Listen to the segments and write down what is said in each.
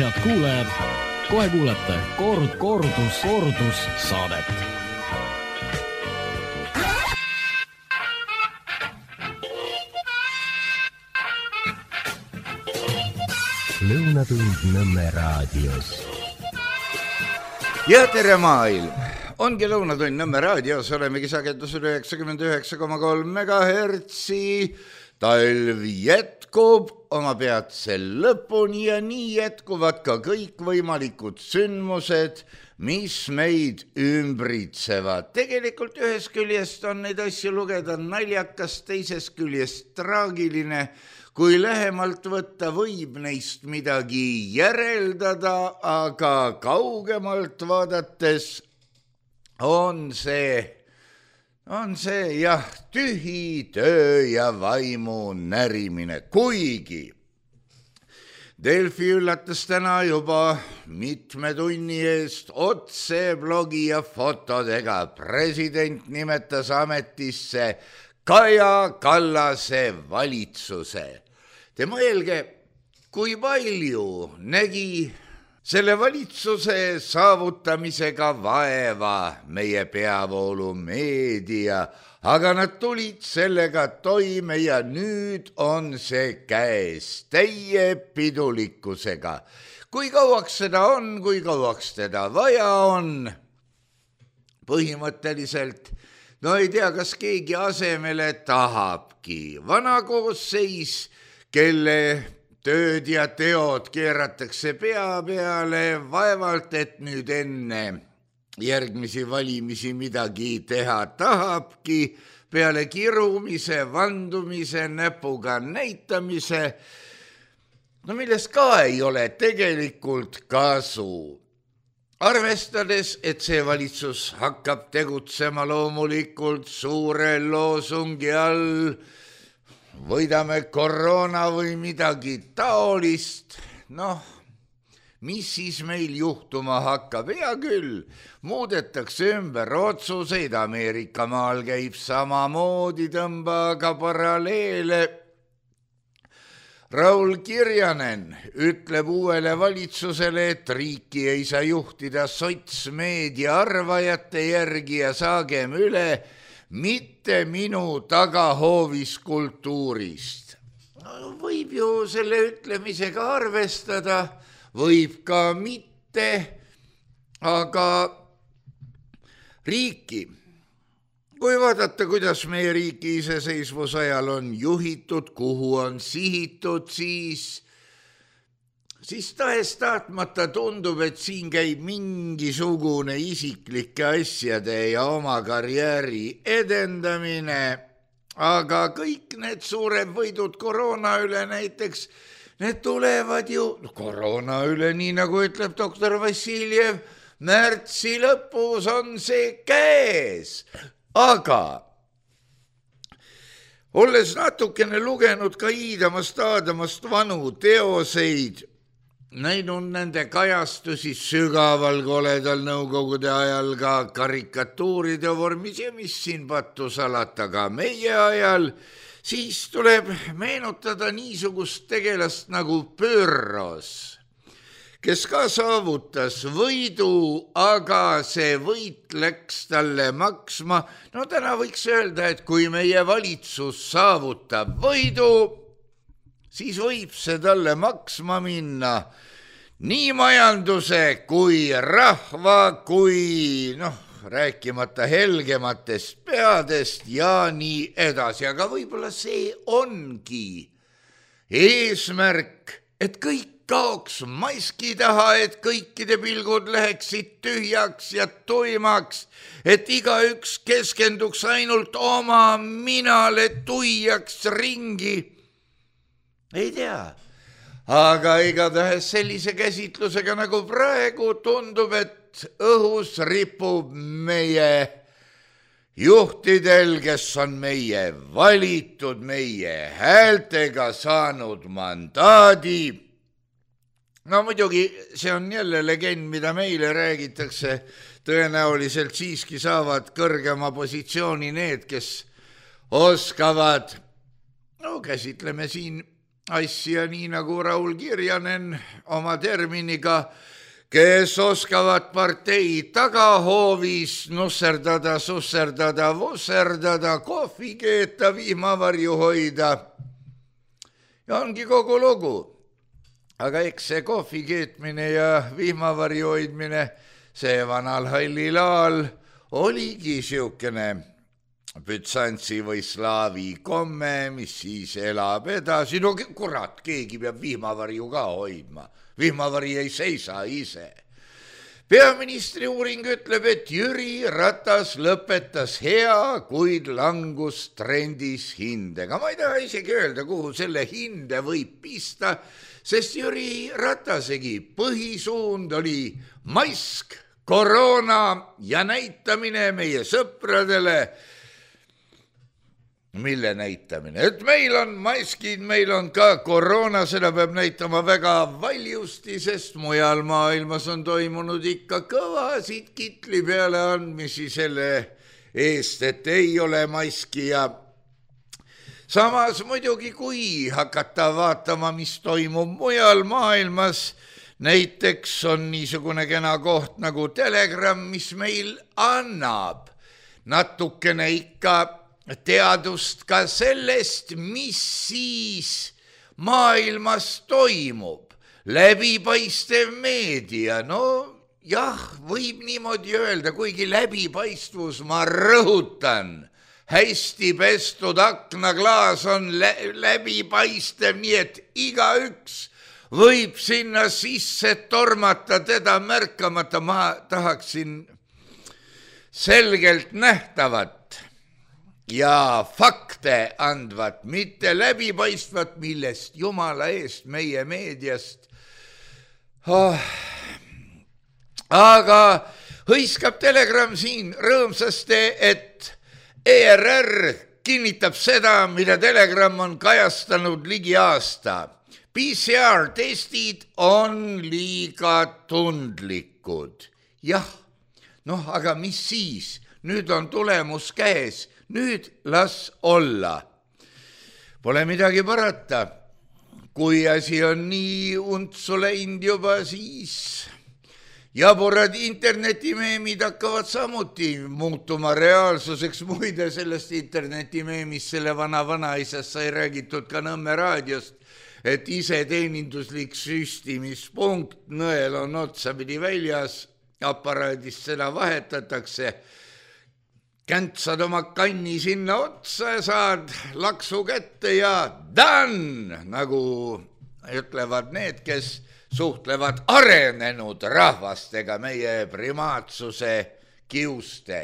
Head kuulajad, kohe kuulete kordus saadet. Lõunatund Nõmme raadios. Ja tere maailm! Ongi Lõunatund Nõmme raadios, olemegi sagedusel 99,3 MHz. Talv jätkub oma peatsel lõpuni ja nii jätkuvad ka kõikvõimalikud sündmused, mis meid ümbritsevad. Tegelikult ühest küljest on neid asju lugeda naljakas, teisest küljest traagiline. Kui lähemalt võtta võib neist midagi järeldada, aga kaugemalt vaadates on see jah, tühi töö ja vaimu närimine, kuigi Delfi üllatas täna juba mitme tunni eest otse blogi ja fotodega. President nimetas ametisse Kaja Kallase valitsuse. Te mõelge, kui palju nägi selle valitsuse saavutamisega vaeva meie peavoolumeedia, aga nad tulid sellega toime ja nüüd on see käes täie pidulikkusega. Kui kauaks seda on, kui kauaks teda vaja on, põhimõtteliselt, no ei tea, kas keegi asemele tahabki. Vana koosseis, kelle tööd ja teod keeratakse pea peale, vaevalt, et nüüd enne järgmisi valimisi midagi teha tahabki, peale kirumise, vandumise, näpuga näitamise, no millest ka ei ole tegelikult kasu. Arvestades, et see valitsus hakkab tegutsema loomulikult suure loosungi all, võidame koroona või midagi taolist, mis siis meil juhtuma hakkab? Hea küll, muudetakse ümber otsuseid, Ameerika maal käib samamoodi, tõmbaga paralleele. Raul Kirjanen ütleb uuele valitsusele, et riiki ei saa juhtida sotsmeedia arvajate järgi ja saagem üle mitte minu tagahoovis kultuurist. Võib ju selle ütlemisega arvestada, võib ka mitte, aga riiki, kui vaadata, kuidas meie riiki iseseisvusajal on juhitud, kuhu on sihitud, siis tahes tahtmata tundub, et siin käib mingisugune isiklike asjade ja oma karjääri edendamine, aga kõik need suured võidud koroona üle näiteks, need tulevad ju koroona üle, nii nagu ütleb doktor Vassiljev, märtsi lõpus on see käes. Aga olles natukene lugenud ka iidamast vanu teoseid, näinud nende kajastusi sügaval koledal nõukogude ajal ka karikatuuride vormis ja mis siin pattu salata ka meie ajal, siis tuleb meenutada niisugust tegelast nagu Pyrrhos, kes ka saavutas võidu, aga see võit läks talle maksma. No täna võiks öelda, et kui meie valitsus saavutab võidu, siis võib see talle maksma minna nii majanduse kui rahva, kui rääkimata helgematest peadest ja nii edasi. Aga võib-olla see ongi eesmärk, et kõik kaoks maski taha, et kõikide pilgud läheksid tühjaks ja tuimaks, et igaüks keskenduks ainult oma minale, tuiaks ringi. Ei tea, aga igatahes sellise käsitlusega nagu praegu tundub, et õhus ripub meie juhtidel, kes on meie valitud, meie häältega saanud mandaadi. No muidugi see on jälle legend, mida meile räägitakse, tõenäoliselt siiski saavad kõrgema positsiooni need, kes oskavad, käsitleme siin asja nii nagu Raul Kirjanen oma terminiga, kes oskavad partei tagahoovis nusserdada, susserdada, vusserdada, kohvi keeta, vihmavarju hoida. Ja ongi kogu lugu. Aga eks see kohvi keetmine ja vihmavarju hoidmine, see vanal hallil aal oligi siukene bütsantsi või slaavi komme, mis siis elab edasi. No kurat, keegi peab vihmavarju ka hoidma. Vihmavari ei seisa ise. Peaministri uuring ütleb, et Jüri Ratas lõpetas hea, kuid langustrendis hindega. Ma ei taha isegi öelda, kuhu selle hinde võib pista, sest Jüri Ratasegi põhisuund oli mask, koroona ja näitamine meie sõpradele. Mille näitamine? Et meil on maskid, meil on ka koroona, seda peab näitama väga valjusti, sest mujal maailmas on toimunud ikka kõvasid kitli peale andmisi selle eest, et ei ole maski. Ja samas muidugi, kui hakata vaatama, mis toimub mujal maailmas, näiteks on niisugune kena koht nagu Telegram, mis meil annab natukene ikka teadust ka sellest, mis siis maailmas toimub. Läbipaistev meedia, no jah, võib niimoodi öelda, kuigi läbipaistvus, ma rõhutan, hästi pestud aknaklaas on läbipaistev, nii et igaüks võib sinna sisse tormata, teda märkamata. Ma tahaksin selgelt nähtavat ja fakte andvat, mitte läbipaistvat, millest jumala eest meie meediast. Aga hõiskab Telegram siin rõõmsasti, et ERR kinnitab seda, mida Telegram on kajastanud ligi aasta. PCR-testid on liiga tundlikud. Jah, aga mis siis? Nüüd on tulemus käes. Nüüd las olla. Pole midagi parata. Kui asi on nii untsu läinud juba, siis jaburad internetimeemid hakkavad samuti muutuma reaalsuseks. Muide, sellest internetimeemist selle vanaisast sai räägitud ka Nõmme raadiost, et iseteeninduslik süstimispunkt, nõel on otsapidi väljas, aparaadist seda vahetatakse. Käntsad oma kanni sinna otsa ja saad laksu kätte ja done, nagu ütlevad need, kes suhtlevad arenenud rahvastega meie primaatsuse kiuste.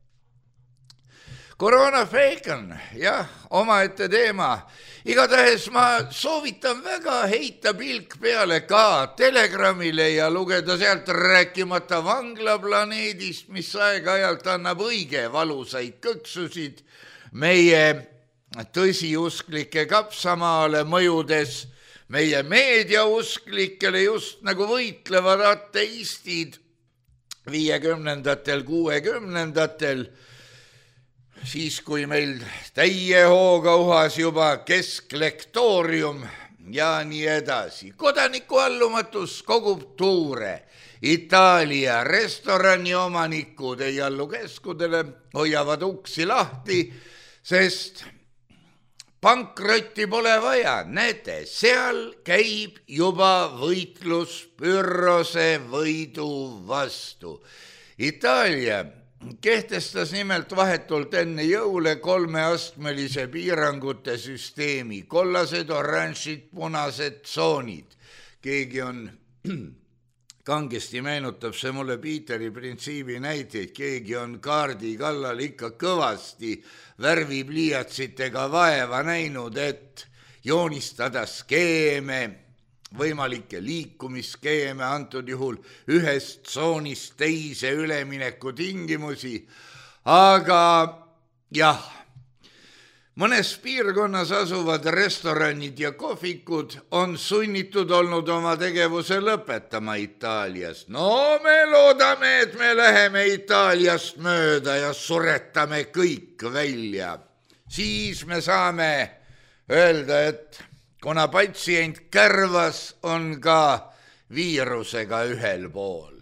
Koroona fake on, jah, omaette teema. Igatahes ma soovitan väga heita pilk peale ka Telegramile ja lugeda sealt, rääkimata vanglaplaneedist, mis aeg-ajalt annab õige valusaid kõksusid meie tõsiusklike kapsamaale mõjudes, meie meediausklikele just nagu võitlevad ateistid 50-ndatel, 60-ndatel, siis kui meil täie hooga uhas juba kesklektoorium ja nii edasi. Kodanikuallumatus kogub tuure. Itaalia restorani omanikud ei allu keskudele, hoiavad uksi lahti, sest pankrotti pole vaja. Näete, seal käib juba võitlus Pyrrhose võidu vastu. Itaalia kehtestas nimelt vahetult enne jõule 3-astmelise piirangute süsteemi. Kollased, oranžid, punased tsoonid. Keegi on kangesti meenutab see mulle Piiteri printsiibi näiteid. Keegi on kaardi kallal ikka kõvasti värvipliiatsitega vaeva näinud, et joonistada skeeme, võimalikke liikumiskeeme, antud juhul ühest tsoonist teise ülemineku tingimusi. Aga jah, mõnes piirkonnas asuvad restoranid ja kohvikud on sunnitud olnud oma tegevuse lõpetama Itaalias. No me loodame, et me läheme Itaaliast mööda ja suretame kõik välja. Siis me saame öelda, et kuna patsient kärvas, on ka viirusega ühel pool.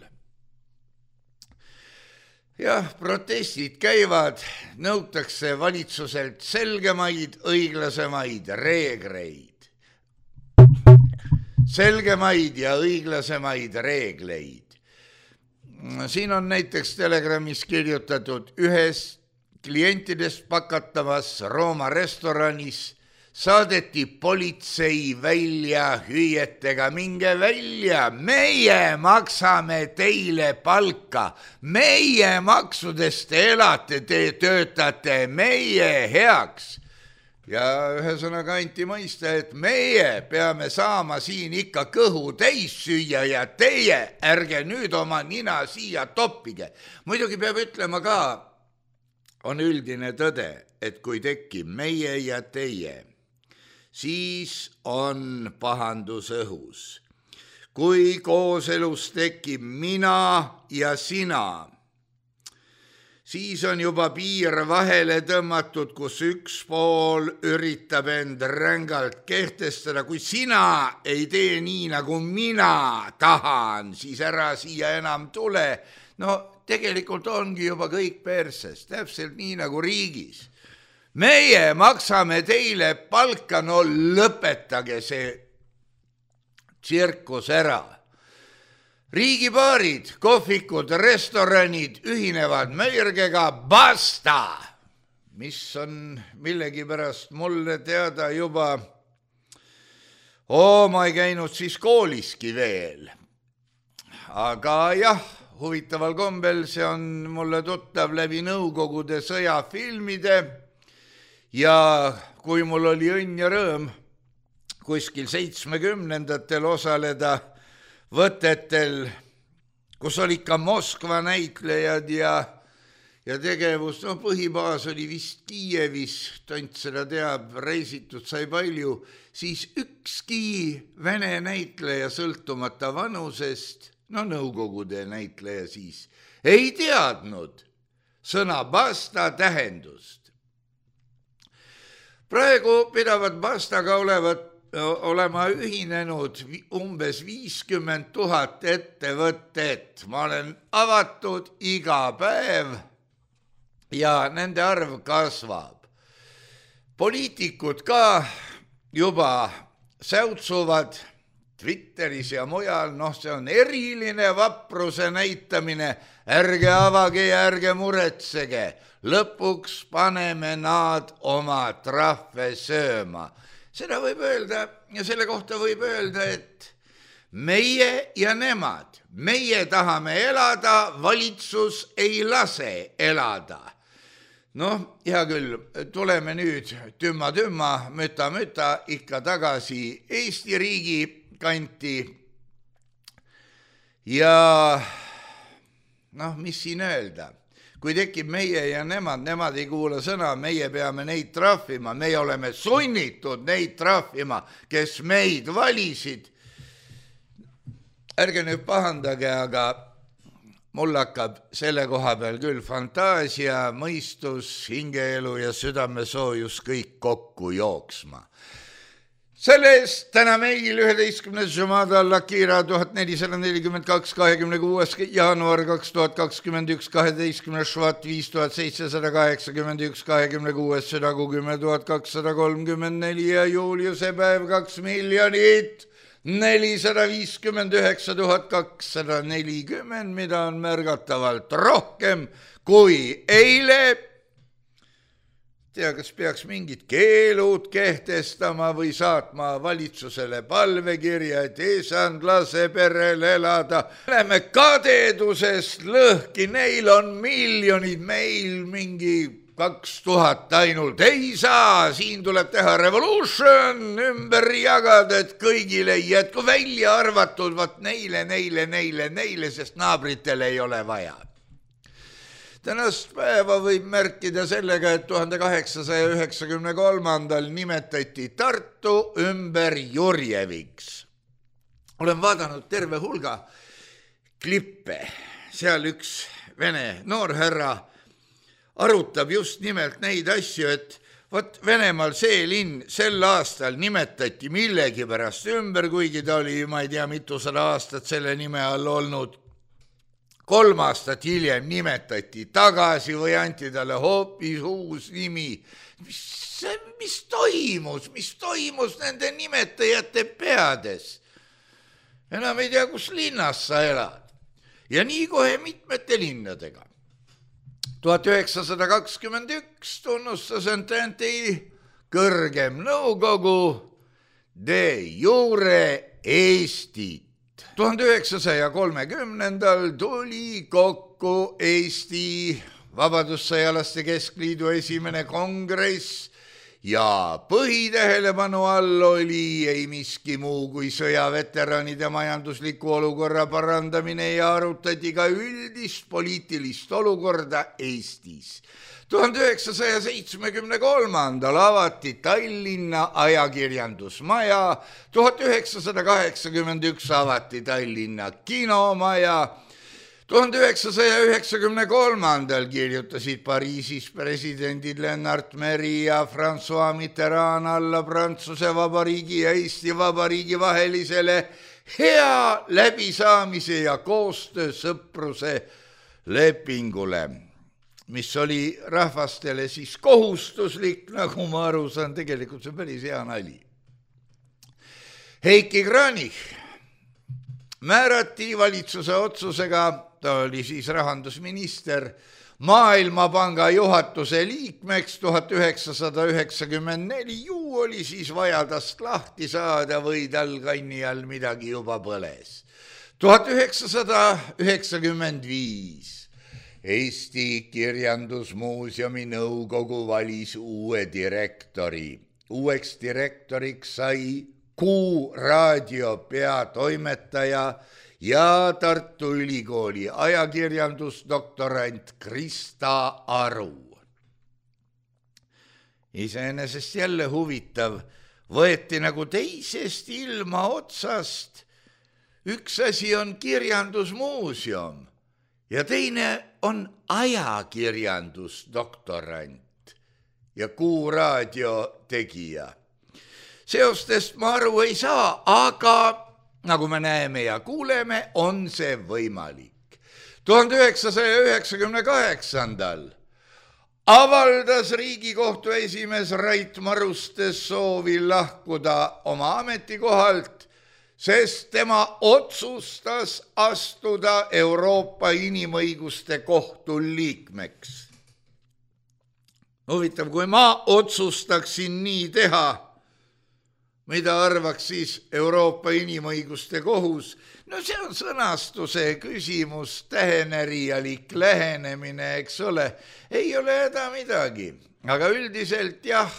Jah, protestid käivad, nõutakse valitsuselt selgemaid, õiglasemaid reegleid. Selgemaid ja õiglasemaid reegleid. Siin on näiteks Telegramis kirjutatud ühes klientidest pakatavas Rooma restoranis saadeti politsei välja hüüetega, minge välja, meie maksame teile palka, meie maksudest elate, te töötate meie heaks. Ja ühesõnaga anti mõista, et meie peame saama siin ikka kõhu täis süüa ja teie ärge nüüd oma nina siia toppige. Muidugi peab ütlema ka, on üldine tõde, et kui tekib meie ja teie, siis on pahandus õhus. Kui kooselus tekib mina ja sina, siis on juba piir vahele tõmmatud, kus üks pool üritab end rängalt kehtestada. Kui sina ei tee nii, nagu mina tahan, siis ära siia enam tule. No tegelikult ongi juba kõik perses, täpselt nii nagu riigis. Meie maksame teile palka, no lõpetage see tsirkus ära. Riigipaarid, kohvikud, restoranid ühinevad mörgega basta, mis on millegipärast mulle teada juba, ma ei käinud siis kooliski veel. Aga jah, huvitaval kombel see on mulle tuttav läbi Nõukogude sõjafilmide ja kui mul oli õnn ja rõõm kuskil 70-ndatel osaleda võtetel, kus oli ka Moskva näitlejad ja tegevus, põhibaas oli vist Kiievis, tont seda teab, reisitud sai palju, siis ükski vene näitleja sõltumata vanusest, Nõukogude näitleja siis, ei teadnud sõna basta tähendust. Praegu pidavad bastaga olema ühinenud umbes 50 000 ettevõtet. Ma olen avatud iga päev ja nende arv kasvab. Poliitikud ka juba säutsuvad Twitteris ja mujal, see on eriline vapruse näitamine, ärge avage ja ärge muretsege, lõpuks paneme nad oma trahve sööma. Seda võib öelda ja selle kohta võib öelda, et meie ja nemad, meie tahame elada, valitsus ei lase elada. Hea küll, tuleme nüüd tümma, müta, ikka tagasi Eesti riigi kanti ja mis siin öelda, kui tekib meie ja nemad ei kuula sõna, meie peame neid trahvima, meie oleme sunnitud neid trahvima, kes meid valisid. Ärge nüüd pahandage, aga mul hakkab selle koha peal küll fantaasia, mõistus, hingeelu ja südamesoojus kõik kokku jooksma. Sellest täna meil 11. Jumada Al-Akira 1442, 26. jaanuar 2021, 12. Švat 5781, 26. südagu 10 234 ja Juliuse päev 2 459 240, mida on märgatavalt rohkem kui eile. Tea, kas peaks mingid keelud kehtestama või saatma valitsusele palvekirja, et isand lase perel elada. Oleme kadedusest lõhki, neil on miljonid, meil mingi 2000 ainult. Ei saa, siin tuleb teha revolution, ümber jagada, et kõigile ei jätku, välja arvatud, vaat neile, sest naabritel ei ole vaja. Tänast päeva võib märkida sellega, et 1893. nimetati Tartu ümber Jurjeviks. Olen vaadanud terve hulga klippe. Seal üks vene noorherra arutab just nimelt neid asju, et Vot Venemaal see linn sel aastal nimetati millegi pärast ümber, kuigi ta oli, ma ei tea, mitusada aastat selle nime all olnud. 3 aastat hiljem nimetati tagasi või anti talle hoopis uus nimi. Mis toimus nende nimetajate peades? Enam ei tea, kus linnas sa elad. Ja nii kohe mitmete linnadega. 1921 tunnustas Ententei kõrgem nõukogu de jure Eestit. 1930 tuli kokku Eesti Vabadussõjalaste Keskliidu esimene kongress ja põhitähelepanu all oli ei miski muu kui sõjaveteranide majandusliku olukorra parandamine ja arutati ka üldist poliitilist olukorda Eestis. 1973 avati Tallinna ajakirjandusmaja, 1981 avati Tallinna kinomaja, 1993 kirjutasid Pariisis presidendid Lennart Meri ja François Mitterrand alla Prantsuse Vabariigi ja Eesti Vabariigi vahelisele hea läbisaamise ja koostöö sõpruse lepingule, mis oli rahvastele siis kohustuslik, nagu ma aru saan, tegelikult see päris hea nali. Heiki Kranich määrati valitsuse otsusega, ta oli siis rahandusminister, Maailmapanga juhatuse liikmeks 1994, ju oli siis vaja tast lahti saada või tal kanni all midagi juba põles. 1995 Eesti Kirjandusmuuseumi nõukogu valis uue direktori. Uueks direktoriks sai Kuku raadio peatoimetaja ja Tartu Ülikooli ajakirjandusdoktorant Krista Aru. Iseenesest jälle huvitav, võeti nagu teisest ilma otsast. Üks asi on kirjandusmuuseum ja teine on ajakirjandusdoktorant ja Kuku raadio tegija. Seostest ma aru ei saa, aga nagu me näeme ja kuuleme, on see võimalik. 1998 avaldas Riigikohtu esimees Rait Maruste soovi lahkuda oma ametikohalt, sest tema otsustas astuda Euroopa Inimõiguste Kohtu liikmeks. Huvitav, kui ma otsustaksin nii teha, mida arvaks siis Euroopa Inimõiguste Kohus? No see on sõnastuse küsimus, tähenärijalik lähenemine, eks ole. Ei ole häda midagi, aga üldiselt jah.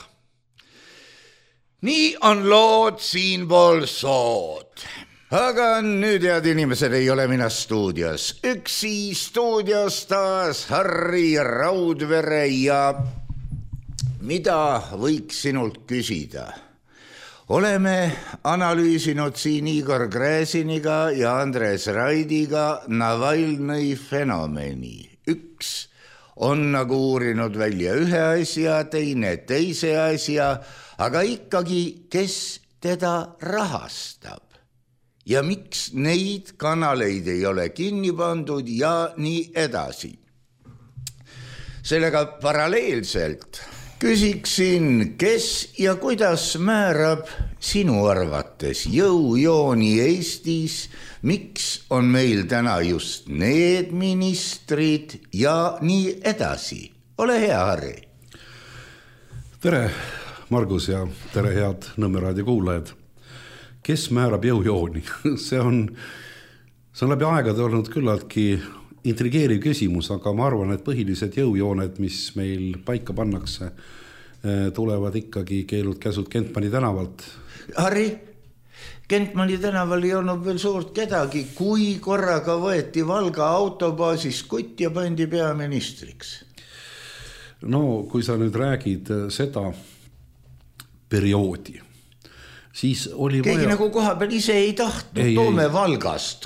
Nii on lood siinpool sood. Aga nüüd, head inimesed, ei ole mina stuudios. Üksi stuudios taas Harri Raudvere ja mida võiks sinult küsida? Oleme analüüsinud siin Igor Gräziniga ja Andres Raidiga Navalnõi fenomeni. Üks on nagu uurinud välja ühe asja, teine teise asja, aga ikkagi, kes teda rahastab ja miks neid kanaleid ei ole kinni pandud ja nii edasi. Sellega paralleelselt küsiksin, kes ja kuidas määrab sinu arvates jõujooni Eestis, miks on meil täna just need ministrid ja nii edasi. Ole hea, Harri. Tere, Margus, ja tere, head Nõmme raadio kuulajad. Kes määrab jõujooni? See on läbi aegade olnud küllaltki intrigeeriv küsimus, aga ma arvan, et põhilised jõujooned, mis meil paika pannakse, tulevad ikkagi keelud käsud Kentmani tänavalt. Harri, Kentmani tänaval ei olnud veel suurt kedagi, kui korraga võeti Valga autobaasis kutt ja pandi peaministriks. No, kui sa nüüd räägid seda perioodi, siis oli keegi nagu koha peal ise ei tahtnud, toome Valgast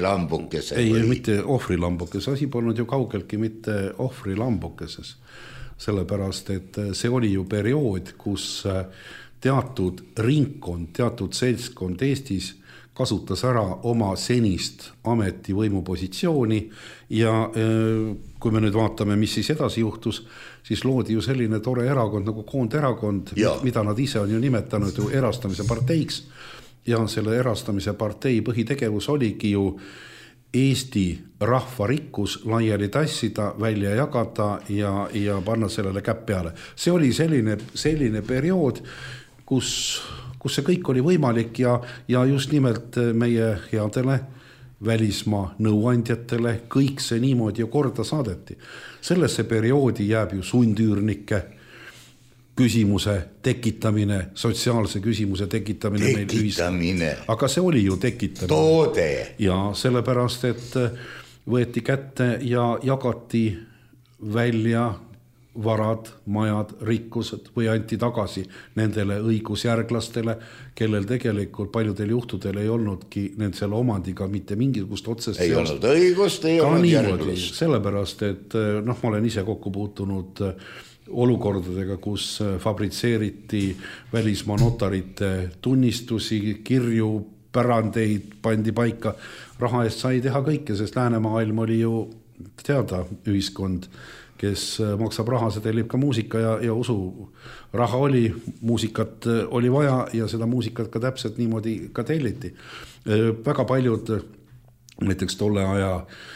ohvrilambukese. Ei, mitte ohvrilambukese, asi polnud ju kaugeltki mitte ohvrilambukeses, sellepärast et see oli ju periood, kus teatud ringkond, teatud seltskond Eestis kasutas ära oma senist ametivõimu positsiooni ja kui me nüüd vaatame, mis siis edasi juhtus, siis loodi ju selline tore erakond nagu Koonderakond, mida nad ise on ju nimetanud ju erastamise parteiks ja selle erastamise partei põhitegevus oligi ju Eesti rahvarikkus laiali tassida, välja jagada ja panna sellele käpp peale. See oli selline periood, kus see kõik oli võimalik ja just nimelt meie headele välismaa nõuandjatele kõik see niimoodi ju korda saadeti. Sellesse perioodi jääb ju sundüürnike küsimuse tekitamine, sotsiaalse küsimuse tekitamine. Aga see oli ju tekitamine. Toode. Ja sellepärast, et võeti kätte ja jagati välja varad, majad, rikkused või anti tagasi nendele õigusjärglastele, kellel tegelikult paljudel juhtudel ei olnudki selle omandiga mitte mingisugust otsest ei olnud õigust, ei olnud järglust. Sellepärast, et ma olen ise kokku puutunud olukordadega, kus fabritseeriti välismaa notarite tunnistusi, kirju, pärandeid pandi paika. Raha eest sai teha kõike, sest läänemaailm oli ju teada ühiskond, kes maksab raha, see tellib ka muusika ja usu. Raha oli, muusikat oli vaja ja seda muusikat ka täpselt niimoodi ka telliti. Väga paljud, näiteks tolle aja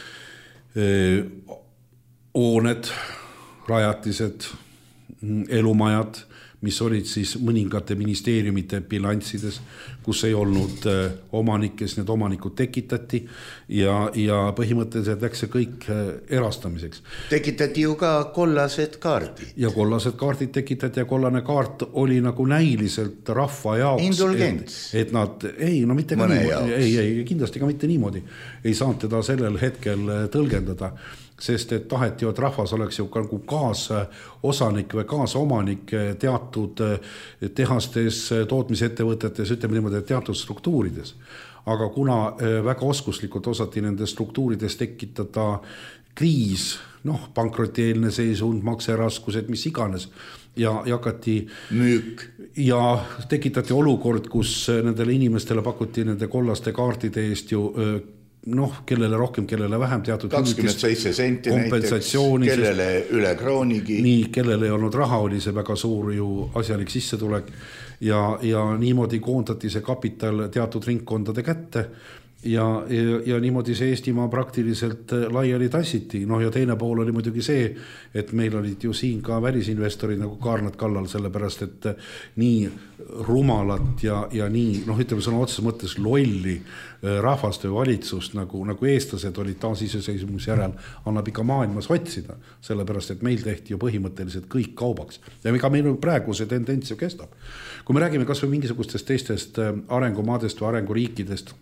hooned, rajatised, elumajad, mis olid siis mõningate ministeeriumite bilanssides, kus ei olnud omanikes, need omanikud tekitati ja põhimõtteliselt läks see kõik erastamiseks. Tekitati ju ka kollased kaardid. Ja kollased kaardid tekitati ja kollane kaart oli nagu näiliselt rahva jaoks. Indulgents. Et nad, mitte ka niimoodi, kindlasti ka mitte niimoodi. Ei saanud teda sellel hetkel tõlgendada. Sest et taheti ju, et rahvas oleks ju nagu kaasosanik või kaasomanik teatud tehastes, tootmisettevõtetes, ütleme niimoodi, teatud struktuurides. Aga kuna väga oskuslikult osati nende struktuurides tekitada kriis, pankrotieelne seisund, makseraskused, mis iganes, ja hakati müük ja tekitati olukord, kus nendele inimestele pakuti nende kollaste kaartide eest ju kellele rohkem, kellele vähem teatud 27 senti näiteks, kellele üle kroonigi. Nii, kellele ei olnud raha, oli see väga suur ju asjalik sissetulek ja niimoodi koondati see kapital teatud ringkondade kätte ja niimoodi see Eestimaa praktiliselt laiali tassiti. Ja teine pool oli muidugi see, et meil olid ju siin ka välisinvestorid nagu kaarnad kallal, sellepärast et nii rumalat ja nii, ütleme sõna otseses mõttes lolli rahvast või valitsust nagu eestlased olid taasiseseisvumise järel, annab ikka maailmas otsida, sellepärast et meil tehti ju põhimõtteliselt kõik kaubaks. Ja ega meil praegu see tendents ju kestab. Kui me räägime kas või mingisugustest teistest arengumaadest või arenguriikidest,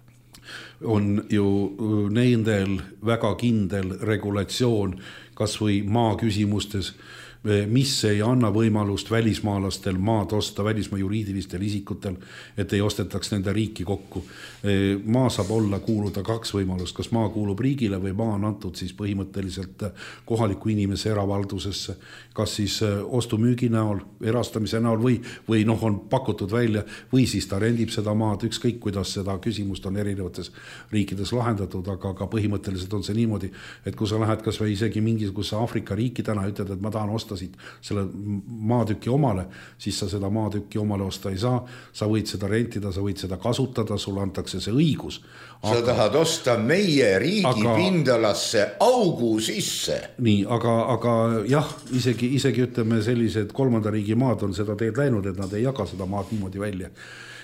on ju nendel väga kindel regulatsioon kas või maa küsimustes, mis ei anna võimalust välismaalastel maad osta, välismaa juriidilistel isikutel, et ei ostetaks nende riiki kokku. Maa saab olla kuuluda kaks võimalust, kas maa kuulub riigile või maa on antud siis põhimõtteliselt kohaliku inimese eravaldusesse, kas siis ostumüügi näol, erastamise näol või on pakutud välja või siis ta rendib seda maad, ükskõik kuidas seda küsimust on erinevates riikides lahendatud, aga põhimõtteliselt on see niimoodi, et kui sa lähed kas või isegi mingisuguse Aafrika riiki täna ütled, et ma tahan osta siit selle maatüki omale, siis sa seda maatüki omale osta ei saa, sa võid seda rentida, sa võid seda kasutada, sulle antakse see õigus. Sa tahad osta meie riigi pindalasse augu sisse. Nii, aga jah, isegi ütleme sellised kolmanda riigi maad on seda teed läinud, et nad ei jaga seda maad niimoodi välja.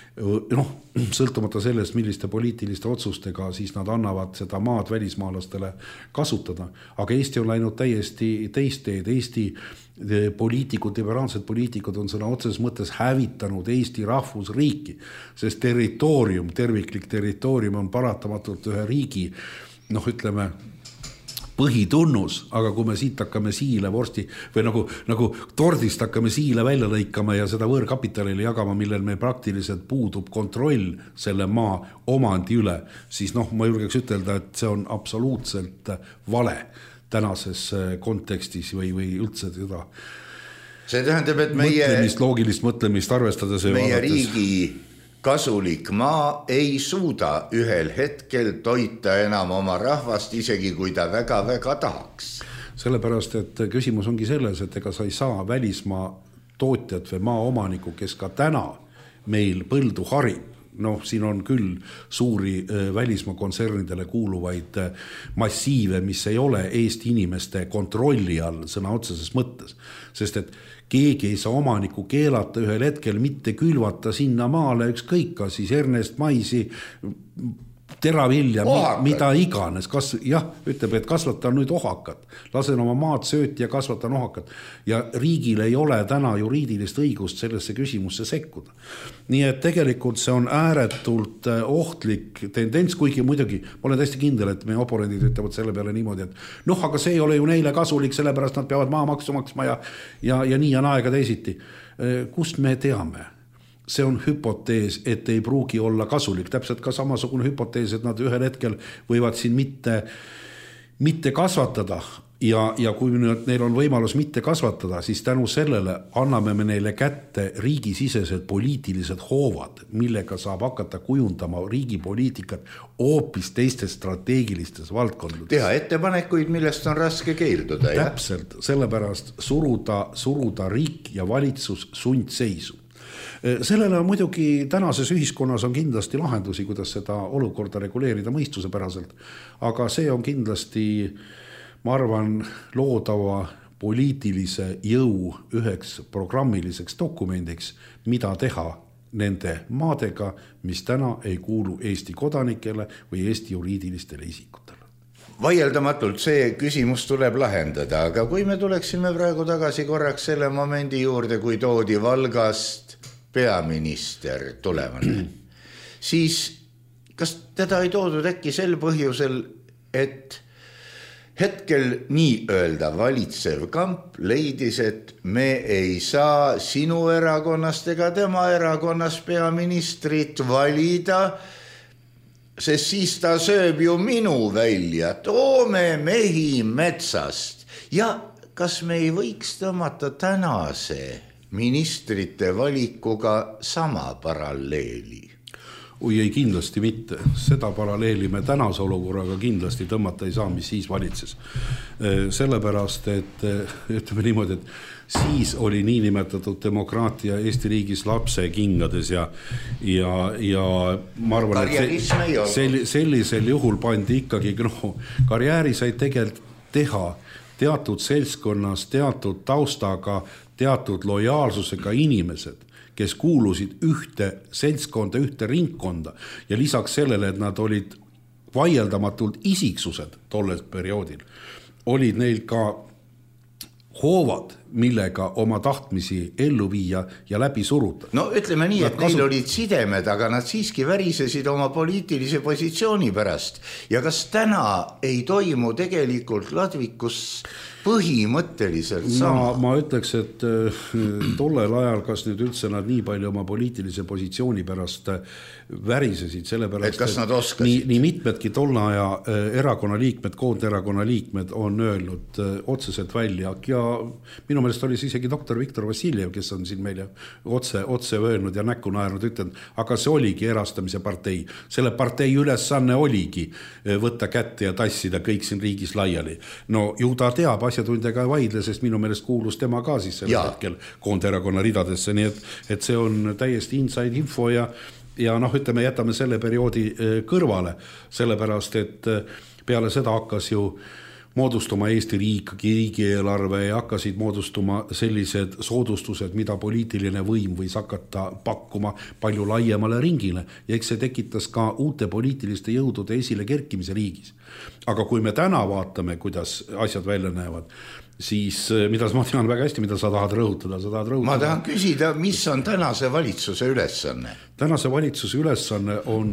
Sõltumata sellest, milliste poliitiliste otsustega, siis nad annavad seda maad välismaalastele kasutada. Aga Eesti on läinud täiesti teist teed. Eesti poliitikud, liberaalsed poliitikud on sõna otseses mõttes hävitanud Eesti rahvusriiki, sest terviklik territoorium on paratamatult ühe riigi, ütleme, põhitunnus, aga kui me siit hakkame siile vorsti või nagu tordist hakkame siile välja lõikama ja seda võõrkapitalile jagama, millel meil praktiliselt puudub kontroll selle maa omandi üle, siis ma julgeks ütelda, et see on absoluutselt vale tänases kontekstis või üldse seda see tähendab, et meie loogilist mõtlemist arvestades meie riigi kasulik maa ei suuda ühel hetkel toita enam oma rahvast, isegi kui ta väga-väga tahaks. Sellepärast, et küsimus ongi selles, et ega sa ei saa välismaa tootjat või maaomaniku, kes ka täna meil põldu harib. Siin on küll suuri välismaa kontsernidele kuuluvaid massiive, mis ei ole Eesti inimeste kontrolli all sõna otseses mõttes, sest et keegi ei saa omaniku keelata ühel hetkel mitte külvata sinna maale ükskõik, ka siis Ernest Maisi teravilja, mida iganes, ütleb, et kasvatan nüüd ohakat, lasen oma maad sööti ja kasvatan ohakat ja riigil ei ole täna juriidilist õigust sellesse küsimusse sekkuda. Nii et tegelikult see on ääretult ohtlik tendents, kuigi muidugi ma olen täiesti kindel, et meie oponendid ütlevad selle peale niimoodi, et aga see ei ole ju neile kasulik, sellepärast nad peavad maamaksu maksma ja nii on aega teisiti. Kust me teame? See on hüpotees, et ei pruugi olla kasulik. Täpselt ka samasugune hüpotees, et nad ühel hetkel võivad siin mitte kasvatada ja kui neil on võimalus mitte kasvatada, siis tänu sellele anname me neile kätte riigisisesed poliitilised hoovad, millega saab hakata kujundama riigi poliitikat hoopis teistes strateegilistes valdkondades. Teha ettepanekuid, millest on raske keelduda. Täpselt, sellepärast suruda riik ja valitsus sundseisu. Sellele on muidugi tänases ühiskonnas on kindlasti lahendusi, kuidas seda olukorda reguleerida mõistuse päraselt, aga see on kindlasti, ma arvan, loodava poliitilise jõu üheks programmiliseks dokumendiks, mida teha nende maadega, mis täna ei kuulu Eesti kodanikele või Eesti juriidilistele isikutele. Vaieldamatult see küsimus tuleb lahendada, aga kui me tuleksime praegu tagasi korraks selle momendi juurde, kui toodi Valgast peaminister tulevane, siis kas teda ei toodud äkki sel põhjusel, et hetkel nii öelda valitsev kamp leidis, et me ei saa sinu erakonnast ega tema erakonnast peaministrit valida, sest siis ta sööb ju minu välja, toome mehi metsast. Ja kas me ei võiks tõmmata tänase ministrite valikuga sama paralleeli? Ei, kindlasti mitte. Seda paralleeli me tänase olukorraga kindlasti tõmmata ei saa, mis siis valitses. Sellepärast, et ütleme niimoodi, et siis oli niinimetatud demokraatia Eesti riigis lapse kingades ja ma arvan, et sellisel juhul pandi ikkagi, karjääri sai tegelikult teha teatud seltskonnas, teatud taustaga, teatud lojaalsusega inimesed, kes kuulusid ühte seltskonda, ühte ringkonda ja lisaks sellele, et nad olid vaieldamatult isiksused tollel perioodil, olid neil ka hoovad, millega oma tahtmisi ellu viia ja läbi suruta. No ütleme nii, et neil olid sidemed, aga nad siiski värisesid oma poliitilise positsiooni pärast. Ja kas täna ei toimu tegelikult Ladvikus põhimõtteliselt sama? Ma ütleks, et tollel ajal, kas nüüd üldse nad nii palju oma poliitilise positsiooni pärast värisesid, sellepärast, et kas nad oskasid? Nii mitmedki tolle aja erakonna liikmed, koonderakonna liikmed on öelnud otseselt välja ja minu meelest oli isegi doktor Viktor Vassiljev, kes on siin meile otse öelnud ja näkku naernud, ütlen, aga see oligi erastamise partei. Selle partei ülesanne oligi võtta kätte ja tassida kõik siin riigis laiali. No ju ta teab, asjatundjaga vaidle, sest minu meelest kuulus tema ka siis selle hetkel koonderakonna ridadesse, nii et see on täiesti inside info ja ütleme, jätame selle perioodi kõrvale, sellepärast, et peale seda hakkas ju moodustuma Eesti riigieelarve ja hakkasid moodustuma sellised soodustused, mida poliitiline võim võis hakata pakkuma palju laiemale ringile ja eks see tekitas ka uute poliitiliste jõudude esile kerkimise riigis. Aga kui me täna vaatame, kuidas asjad välja näevad, siis mida ma tean väga hästi, mida sa tahad rõhutada? Ma tahan küsida, mis on tänase valitsuse ülesanne? Tänase valitsuse ülesanne on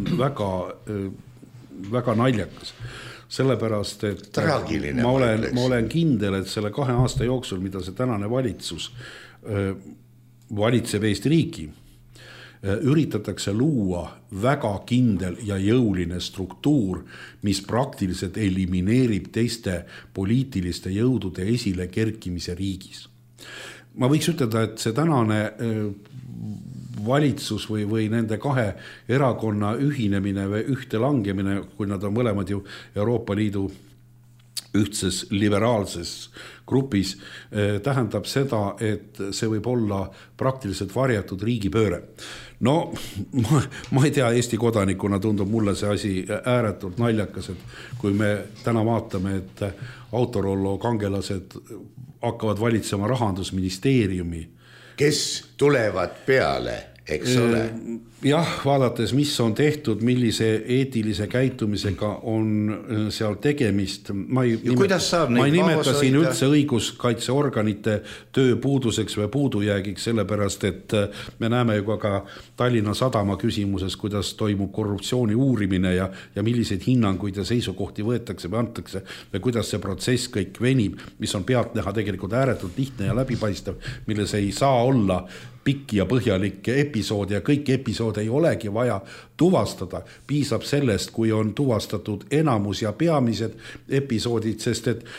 väga naljakas. Sellepärast, et ma olen kindel, et selle 2 aasta jooksul, mida see tänane valitsus valitseb Eesti riiki, üritatakse luua väga kindel ja jõuline struktuur, mis praktiliselt elimineerib teiste poliitiliste jõudude esile kerkimise riigis. Ma võiks ütelda, et see tänane valitsus või nende kahe erakonna ühinemine või ühte langemine, kui nad on mõlemad ju Euroopa Liidu ühtses liberaalses grupis, tähendab seda, et see võib olla praktiliselt varjatud riigipööre. No ma ei tea, Eesti kodanikuna tundub mulle see asi ääretult naljakas, et kui me täna vaatame, et Autorollo kangelased hakkavad valitsema Rahandusministeeriumi. Kes tulevad peale, eks ole? Jah, vaadates, mis on tehtud, millise eetilise käitumisega on seal tegemist. Ma ei nimeta siin üldse õiguskaitseorganite tööpuuduseks või puudujäägiks, sellepärast, et me näeme ju ka Tallinna Sadama küsimuses, kuidas toimub korruptsiooni uurimine ja milliseid hinnanguid ja seisukohti võetakse või antakse või kuidas see protsess kõik venib, mis on pealtnäha tegelikult ääretult lihtne ja läbipaistev, milles ei saa olla pikk ja põhjalik episood ja kõik episood ei olegi vaja tuvastada. Piisab sellest, kui on tuvastatud enamus ja peamised episoodid, sest et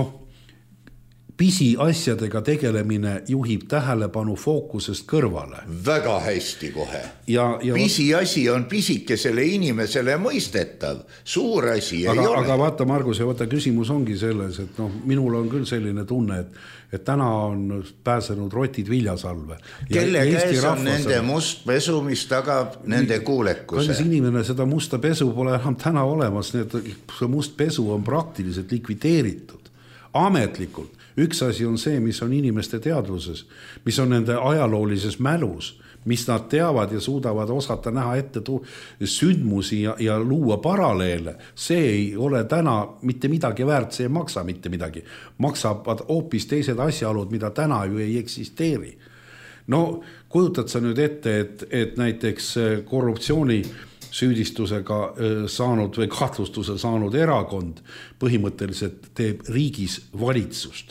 pisiasjadega tegelemine juhib tähelepanu fookusest kõrvale. Väga hästi kohe. Pisiasi on pisikesele inimesele mõistetav. Suur asi ei ole. Aga vaata, Margus, ja vaata, küsimus ongi selles, et minul on küll selline tunne, et täna on pääsenud rotid viljasalve. Kelle käes on nende must pesu, mis tagab nende kuulekuse? Kallis inimene, seda musta pesu pole enam täna olemas. See must pesu on praktiliselt likvideeritud. Ametlikult. Üks asi on see, mis on inimeste teadvuses, mis on nende ajaloolises mälus, mis nad teavad ja suudavad osata näha ette sündmusi ja luua paralleele. See ei ole täna mitte midagi väärt, see ei maksa mitte midagi. Maksavad hoopis teised asjaolud, mida täna ju ei eksisteeri. No, kujutad sa nüüd ette, et näiteks korruptsiooni süüdistusega saanud või kahtlustuse saanud erakond põhimõtteliselt teeb riigis valitsust.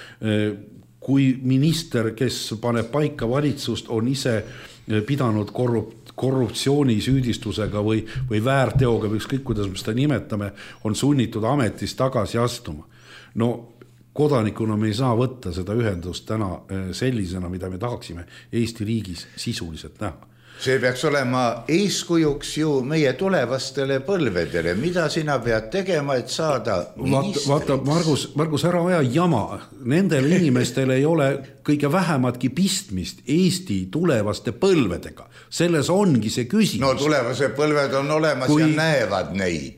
Kui minister, kes paneb paika valitsust, on ise pidanud korruptsiooni süüdistusega või väärteoga, või ükskõik kuidas me seda nimetame, on sunnitud ametist tagasi astuma. No kodanikuna me ei saa võtta seda ühendust täna sellisena, mida me tahaksime Eesti riigis sisuliselt näha. See peaks olema eeskujuks ju meie tulevastele põlvedele. Mida sina pead tegema, et saada ministriks? Vaata, Margus, ära aja jama. Nendel inimestel ei ole kõige vähematki pistmist Eesti tulevaste põlvedega. Selles ongi see küsimus. No tulevase põlved on olemas ja näevad neid.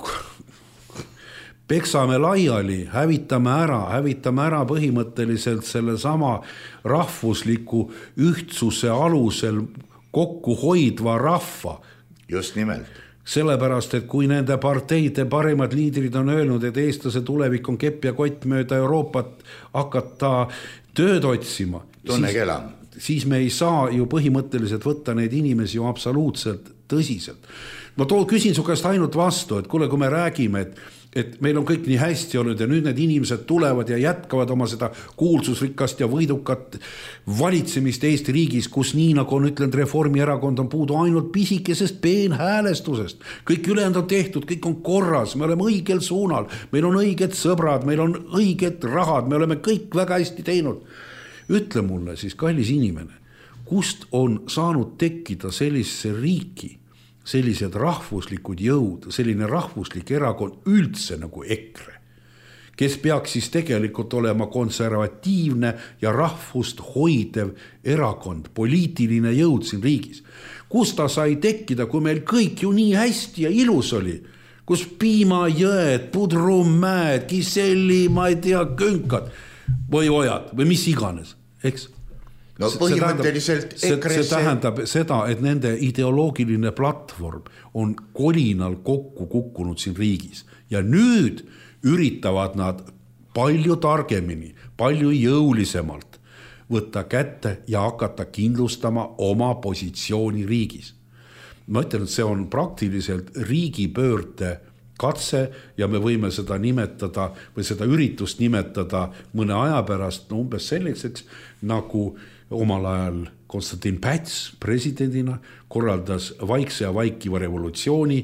Peksame laiali, hävitame ära põhimõtteliselt selle sama rahvusliku ühtsuse alusel kokku hoidva rahva. Just nimelt. Sellepärast, et kui nende parteide parimad liidrid on öelnud, et eestlase tulevik on kepp ja kott mööda Euroopat hakata tööd otsima, siis me ei saa ju põhimõtteliselt võtta neid inimesi ju absoluutselt tõsiselt. Ma küsin su käest ainult vastu, et kuule, kui me räägime, et meil on kõik nii hästi olnud ja nüüd need inimesed tulevad ja jätkavad oma seda kuulsusrikast ja võidukat valitsemist Eesti riigis, kus nii nagu on ütlenud Reformierakond on puudu ainult pisikesest peenhäälestusest. Kõik ülejäänud on tehtud, kõik on korras, me oleme õigel suunal, meil on õiged sõbrad, meil on õiged rahad, me oleme kõik väga hästi teinud. Ütle mulle siis, kallis inimene, kust on saanud tekkida sellise riiki, sellised rahvuslikud jõud, selline rahvuslik erakond üldse nagu EKRE, kes peaks siis tegelikult olema konservatiivne ja rahvust hoidev erakond, poliitiline jõud siin riigis. Kus ta sai tekkida, kui meil kõik ju nii hästi ja ilus oli, kus Piimajõed, Pudrumäed, Kiselli, ma ei tea, Künkad või ojad või mis iganes, eks? No põhimõtteliselt see tähendab seda, et nende ideoloogiline platvorm on kolinal kokku kukkunud siin riigis ja nüüd üritavad nad palju targemini, palju jõulisemalt võtta kätte ja hakata kindlustama oma positsiooni riigis. Ma ütlen, et see on praktiliselt riigipöörde katse ja me võime seda nimetada või seda üritust nimetada mõne aja pärast umbes selliseks, nagu omal ajal Konstantin Päts presidendina korraldas vaikse ja vaikiva revolutsiooni,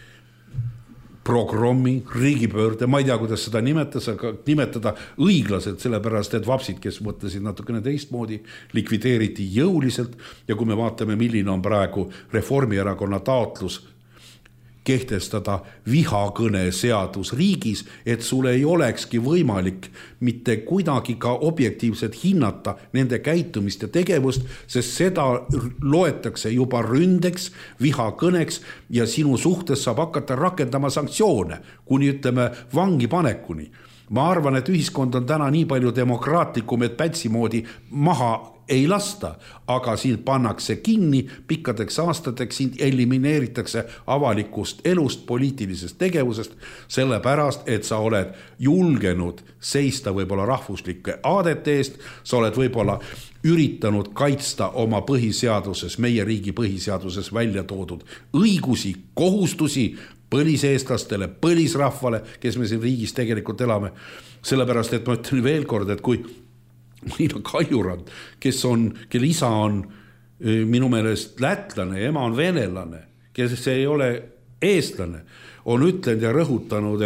programmi, riigipöörde, ma ei tea, kuidas seda nimetada õiglaselt, sellepärast, et vapsid, kes mõtlesid natukene teistmoodi, likvideeriti jõuliselt ja kui me vaatame, milline on praegu Reformierakonna taotlus kehtestada vihakõne seadus riigis, et sul ei olekski võimalik mitte kuidagi ka objektiivselt hinnata nende käitumist ja tegevust, sest seda loetakse juba ründeks, vihakõneks ja sinu suhtes saab hakata rakendama sanktsioone, kuni ütleme vangi panekuni. Ma arvan, et ühiskond on täna nii palju demokraatlikum, et Pätsi moodi maha ei lasta, aga sind pannakse kinni pikkadeks aastateks, sind elimineeritakse avalikust elust, poliitilisest tegevusest, sellepärast, et sa oled julgenud seista võib-olla rahvuslike aadete eest, sa oled võib-olla üritanud kaitsta oma põhiseaduses, meie riigi põhiseaduses välja toodud õigusi, kohustusi põliseestlastele, põlisrahvale, kes me siin riigis tegelikult elame. Sellepärast, et ma ütlen veel kord, et kui Liina Kaljurand, kelle isa on minu meelest lätlane, ema on venelane, kes ei ole eestlane, on ütlenud ja rõhutanud,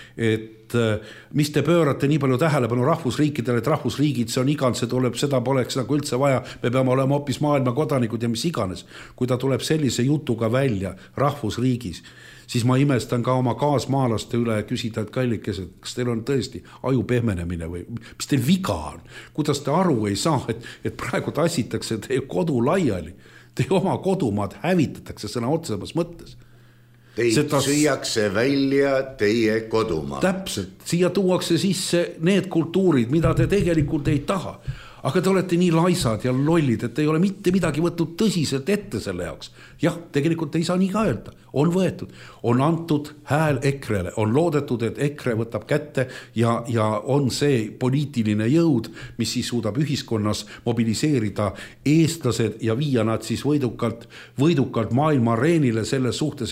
et mis te pöörate nii palju tähelepanu rahvusriikidele, et rahvusriigid, see on igand, see tuleb, seda poleks nagu üldse vaja, me peame olema hoopis maailma kodanikud ja mis iganes. Kui ta tuleb sellise jutuga välja rahvusriigis, siis ma imestan ka oma kaasmaalaste üle küsida, et kallikesed, kas teil on tõesti aju pehmenemine või mis teil viga on? Kuidas te aru ei saa, et praegu tassitakse teie kodu laiali, teie oma kodumaad hävitatakse sõna otsemas mõttes. Teid süüakse välja teie kodumaa. Täpselt, siia tuuakse sisse need kultuurid, mida te tegelikult ei taha. Aga te olete nii laisad ja lollid, et ei ole mitte midagi võtnud tõsiselt ette selle jaoks. Jah, tegelikult ei saa nii ka öelda. On võetud, on antud hääl EKRE-le, on loodetud, et EKRE võtab kätte ja on see poliitiline jõud, mis siis suudab ühiskonnas mobiliseerida eestlased ja viia nad siis võidukalt maailma areenile selles suhtes,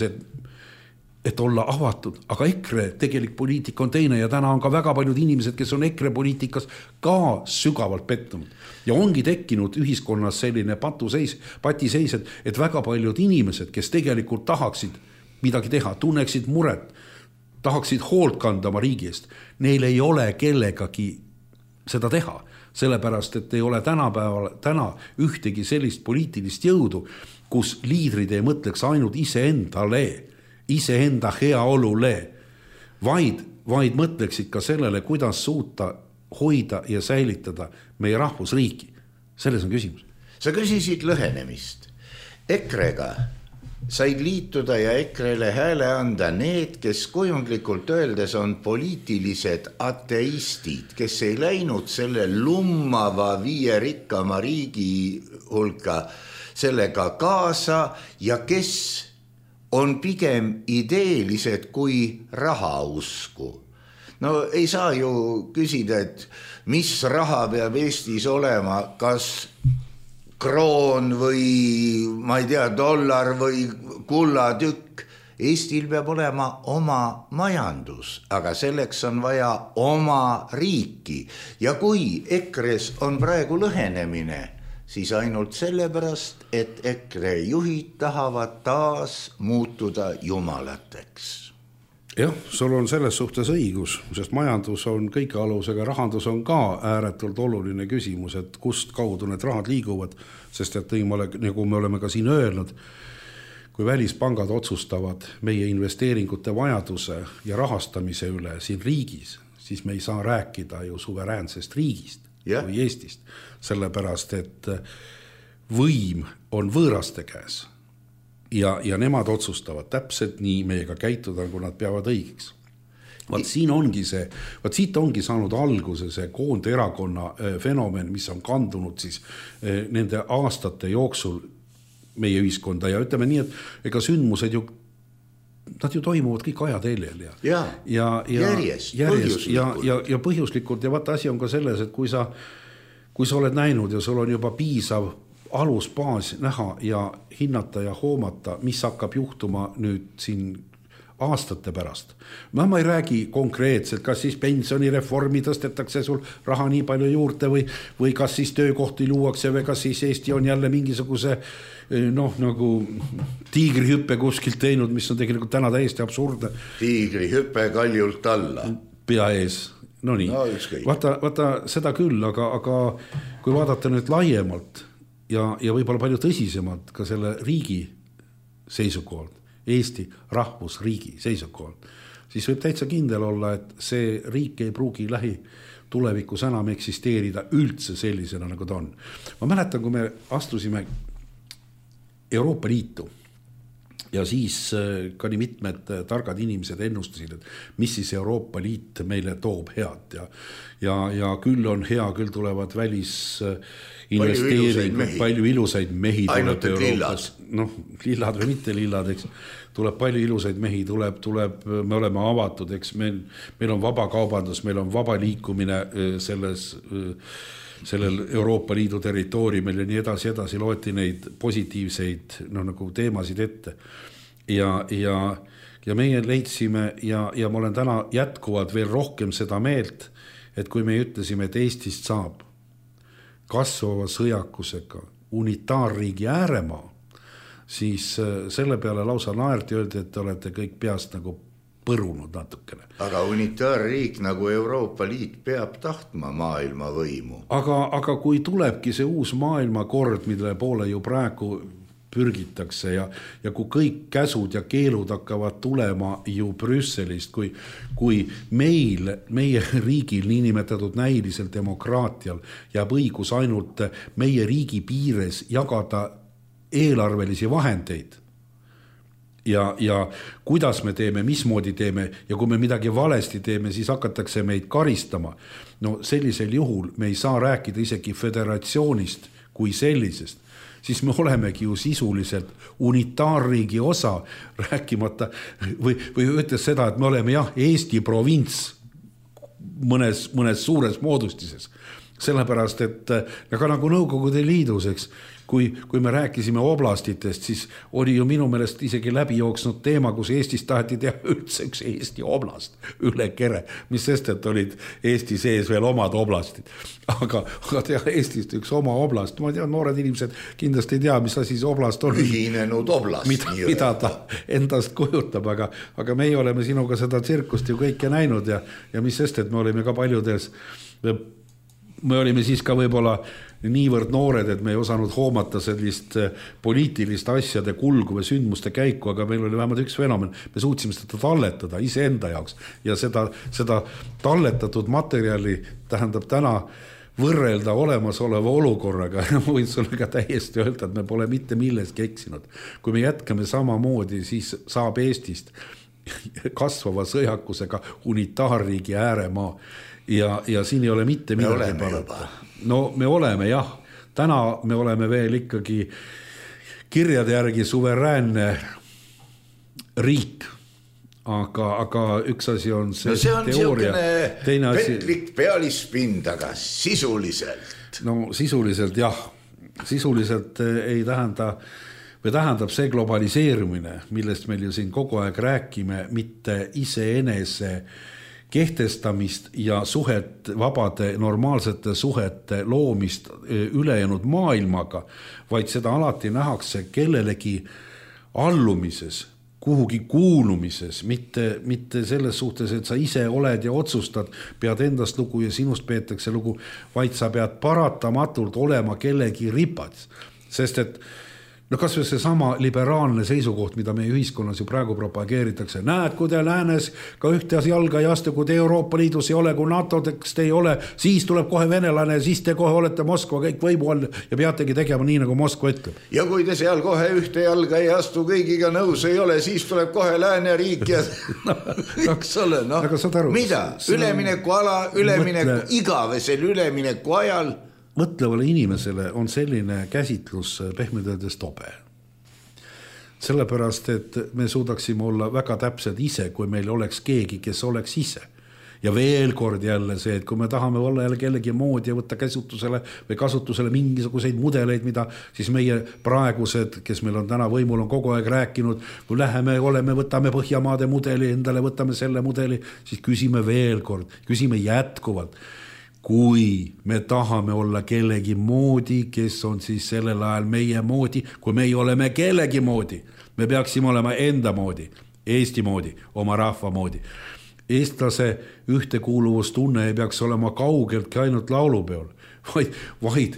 et olla avatud, aga EKRE tegelik poliitika on teine ja täna on ka väga paljud inimesed, kes on EKRE poliitikas ka sügavalt pettunud. Ja ongi tekkinud ühiskonnas selline patiseis, et väga paljud inimesed, kes tegelikult tahaksid midagi teha, tunneksid muret, tahaksid hoolt kanda oma riigi eest, neil ei ole kellegagi seda teha. Sellepärast, et ei ole täna ühtegi sellist poliitilist jõudu, kus liidrid ei mõtleks ainult iseenda heaolule, vaid mõtleksid ka sellele, kuidas suuta hoida ja säilitada meie rahvusriiki. Selles on küsimus. Sa küsisid lõhenemist. EKRE-ga said liituda ja EKRE-le hääle anda need, kes kujundlikult öeldes on poliitilised ateistid, kes ei läinud selle lummava 5 rikkama riigi hulka sellega kaasa ja kes on pigem ideelised kui rahausku. No ei saa ju küsida, et mis raha peab Eestis olema, kas kroon või ma ei tea, dollar või kullatükk. Eestil peab olema oma majandus, aga selleks on vaja oma riiki. Ja kui EKRE-s on praegu lõhenemine, siis ainult sellepärast, et EKRE juhid tahavad taas muutuda jumalateks. Jah, sul on selles suhtes õigus, sest majandus on kõige alusega, rahandus on ka ääretult oluline küsimus, et kust kaudu need rahad liiguvad, sest et nagu me oleme ka siin öelnud, kui välispangad otsustavad meie investeeringute vajaduse ja rahastamise üle siin riigis, siis me ei saa rääkida ju suveräänsest riigist või Eestist, sellepärast, et võim on võõraste käes ja nemad otsustavad täpselt nii meiega käituda, kui nad peavad õigeks. Siit ongi saanud alguse see koonderakonna fenomen, mis on kandunud siis nende aastate jooksul meie ühiskonda ja ütleme nii, et ega sündmused nad ju toimuvad kõik ajateljel järjest ja põhjuslikult ja vaata asi on ka selles, et kui sa oled näinud ja sul on juba piisav alusbaas näha ja hinnata ja hoomata, mis hakkab juhtuma nüüd siin aastate pärast. Ma ei räägi konkreetselt, kas siis pensionireformi tõstetakse sul raha nii palju juurde või kas siis töökohti luuakse või kas siis Eesti on jälle mingisuguse nagu tiigrihüppe kuskilt teinud, mis on tegelikult täna täiesti absurdne. Tiigrihüppe kaljult alla. Pea ees. No nii, vaata seda küll, aga kui vaadata nüüd laiemalt ja võib-olla palju tõsisemalt ka selle riigi seisukohalt, Eesti rahvusriigi seisukohalt, siis võib täitsa kindel olla, et see riik ei pruugi tulevikus enam eksisteerida üldse sellisena, nagu ta on. Ma mäletan, kui me astusime Euroopa Liitu ja siis ka nii mitmed targad inimesed ennustasid, et mis siis Euroopa Liit meile toob head ja küll on hea, küll tulevad välisinvesteeringud, palju ilusaid mehi ainult tuleb Euroopas. Lillad või mitte lillad, eks, tuleb palju ilusaid mehi, tuleb, me oleme avatud, eks meil on vabakaubandus, meil on vaba liikumine sellel Euroopa Liidu territooriumil ja nii edasi loeti neid positiivseid nagu teemasid ette. Ja meie leidsime ja ma olen täna jätkuvalt veel rohkem seda meelt, et kui me ütlesime, et Eestist saab kasvava sõjakusega unitaarriigi ääremaa, siis selle peale lausa naerti, öeldi, et te olete kõik peast nagu põrunud natukene. Aga unitaarriik nagu Euroopa Liit peab tahtma maailma võimu. Aga kui tulebki see uus maailmakord, mille poole ju praegu pürgitakse ja kui kõik käsud ja keelud hakkavad tulema ju Brüsselist, kui meie riigil niinimetatud näiliselt demokraatial jääb õigus ainult meie riigi piires jagada eelarvelisi vahendeid ja kuidas me teeme, mismoodi teeme ja kui me midagi valesti teeme, siis hakatakse meid karistama. No sellisel juhul me ei saa rääkida isegi föderatsioonist kui sellisest, siis me olemegi ju sisuliselt unitaarriigi osa rääkimata või ütles seda, et me oleme Eesti provints mõnes suures moodustises. Sellepärast, et ka nagu Nõukogude Liidus, eks, kui me rääkisime oblastitest, siis oli ju minu meelest isegi läbi jooksnud teema, kus Eestis taheti teha üldse üks Eesti oblast üle kere, mis sest, et olid Eesti sees veel omad oblastid. Aga teha Eestist üks oma oblast, ma tean, noored inimesed kindlasti ei tea, mis asi see oblast on. Ühinenud oblast. Mida ta endast kujutab, aga meie oleme sinuga seda tsirkust ju kõike näinud ja mis sest, et me olime ka paljudes, me olime siis ka võib-olla niivõrd noored, et me ei osanud hoomata sellist poliitilist asjade kulgu või sündmuste käiku, aga meil oli vähemalt üks fenomen, me suutsime seda talletada iseenda jaoks ja seda talletatud materjali tähendab täna võrrelda olemasoleva olukorraga ja ma võin sulle ka täiesti öelda, et me pole mitte milleski eksinud. Kui me jätkame samamoodi, siis saab Eestist kasvava sõjakusega unitaarriigi ääremaa ja siin ei ole mitte midagi parata. No me oleme jah, täna me oleme veel ikkagi kirjade järgi suveräänne riik, aga üks asi on see, no see on teooria. Petlik pealispind, aga sisuliselt. No sisuliselt jah, sisuliselt ei tähenda või tähendab see globaliseerumine, millest meil ju siin kogu aeg räägime, mitte iseenese kehtestamist ja vabade normaalsete suhete loomist ülejäänud maailmaga, vaid seda alati nähakse kellelegi allumises, kuhugi kuulumises, mitte selles suhtes, et sa ise oled ja otsustad, pead endast lugu ja sinust peetakse lugu, vaid sa pead paratamatult olema kellegi ripad, sest et no kas või see sama liberaalne seisukoht, mida meie ühiskonnas ju praegu propageeritakse. Näed, kui te läänes ka ühte jalga ei astu, kui te Euroopa Liidus ei ole, kui NATO-deks te ei ole, siis tuleb kohe venelane ja siis te kohe olete Moskva kõik võimu all ja peategi tegema nii, nagu Moskva ütleb. Ja kui te seal kohe ühte jalga ei astu, kõigiga nõus ei ole, siis tuleb kohe lääneriik ja eks ole, noh, mida? Üleminekuala, igavesel ülemineku ajal mõtlevale inimesele on selline käsitlus pehmelt öeldes tobe. Sellepärast, et me suudaksime olla väga täpsed ise, kui meil oleks keegi, kes oleks ise. Ja veel kord jälle see, et kui me tahame olla jälle kellegi moodi ja võtta käsutusele või kasutusele mingisuguseid mudeleid, mida siis meie praegused, kes meil on täna võimul, on kogu aeg rääkinud, kui läheme, võtame Põhjamaade mudeli, endale võtame selle mudeli, siis küsime veel kord, küsime jätkuvalt, kui me tahame olla kellegi moodi, kes on siis sellel ajal meie moodi, kui meie oleme kellegi moodi, me peaksime olema enda moodi, Eesti moodi, oma rahva moodi. Eestlase ühtekuuluvustunne ei peaks olema kaugeltki ainult laulupeol, vaid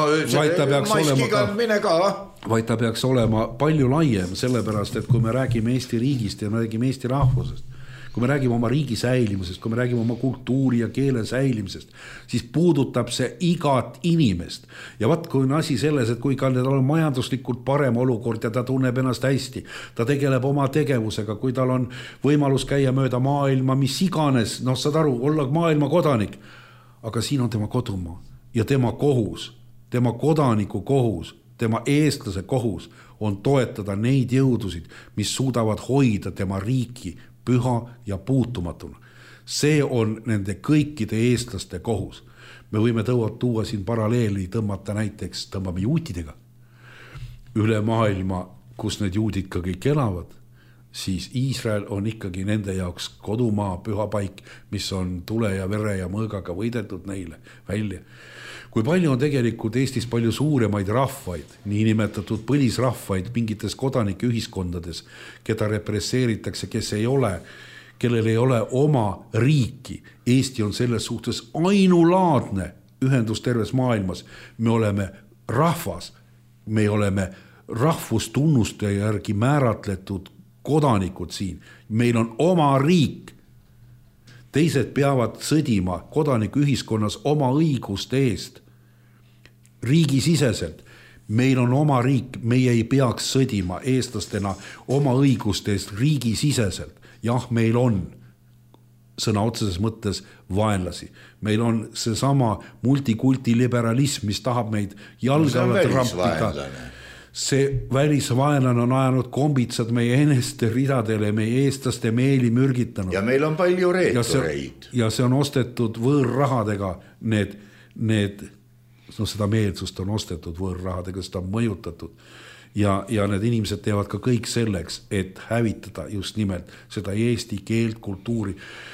ta peaks olema palju laiem, sellepärast, et kui me räägime Eesti riigist ja me räägime Eesti rahvusest, kui me räägime oma riigi säilimisest, kui me räägime oma kultuuri ja keele säilimisest, siis puudutab see igat inimest. Ja kui on asi selles, et kui tal on majanduslikult parem olukord ja ta tunneb ennast hästi, ta tegeleb oma tegevusega, kui tal on võimalus käia mööda maailma, mis iganes, saad aru, olla maailma kodanik, aga siin on tema kodumaa ja tema kohus, tema kodaniku kohus, tema eestlase kohus on toetada neid jõudusid, mis suudavad hoida tema riiki püha ja puutumatuna. See on nende kõikide eestlaste kohus. Me võime tuua siin paralleeli, tõmbame juutidega. Üle maailma, kus need juudid ka kõik elavad, siis Iisrael on ikkagi nende jaoks kodumaa, pühapaik, mis on tule ja vere ja mõõgaga võidetud neile välja. Kui palju on tegelikult Eestis palju suuremaid rahvaid, niinimetatud põlisrahvaid mingites kodanike ühiskondades, keda represseeritakse, kellel ei ole oma riiki. Eesti on selles suhtes ainulaadne ühendus terves maailmas. Me oleme rahvas, me oleme rahvustunnuste järgi määratletud kodanikud siin. Meil on oma riik. Teised peavad sõdima kodanikuühiskonnas oma õiguste eest. Riigisiseselt. Meil on oma riik, meie ei peaks sõdima eestlastena oma õiguste eest riigisiseselt. Jah, meil on sõna otseses mõttes vaenlasi. Meil on seesama multikulti liberalism, mis tahab meid jalga alla trampida. See välisvaenlane on ajanud kombitsad meie eneste ridadele, meie eestlaste meeli mürgitanud. Ja meil on palju reetureid. Ja see on ostetud võõrrahadega, seda meelsust on ostetud võõrrahadega, seda on mõjutatud. Ja need inimesed teevad ka kõik selleks, et hävitada just nimelt seda eesti keelt, kultuuri.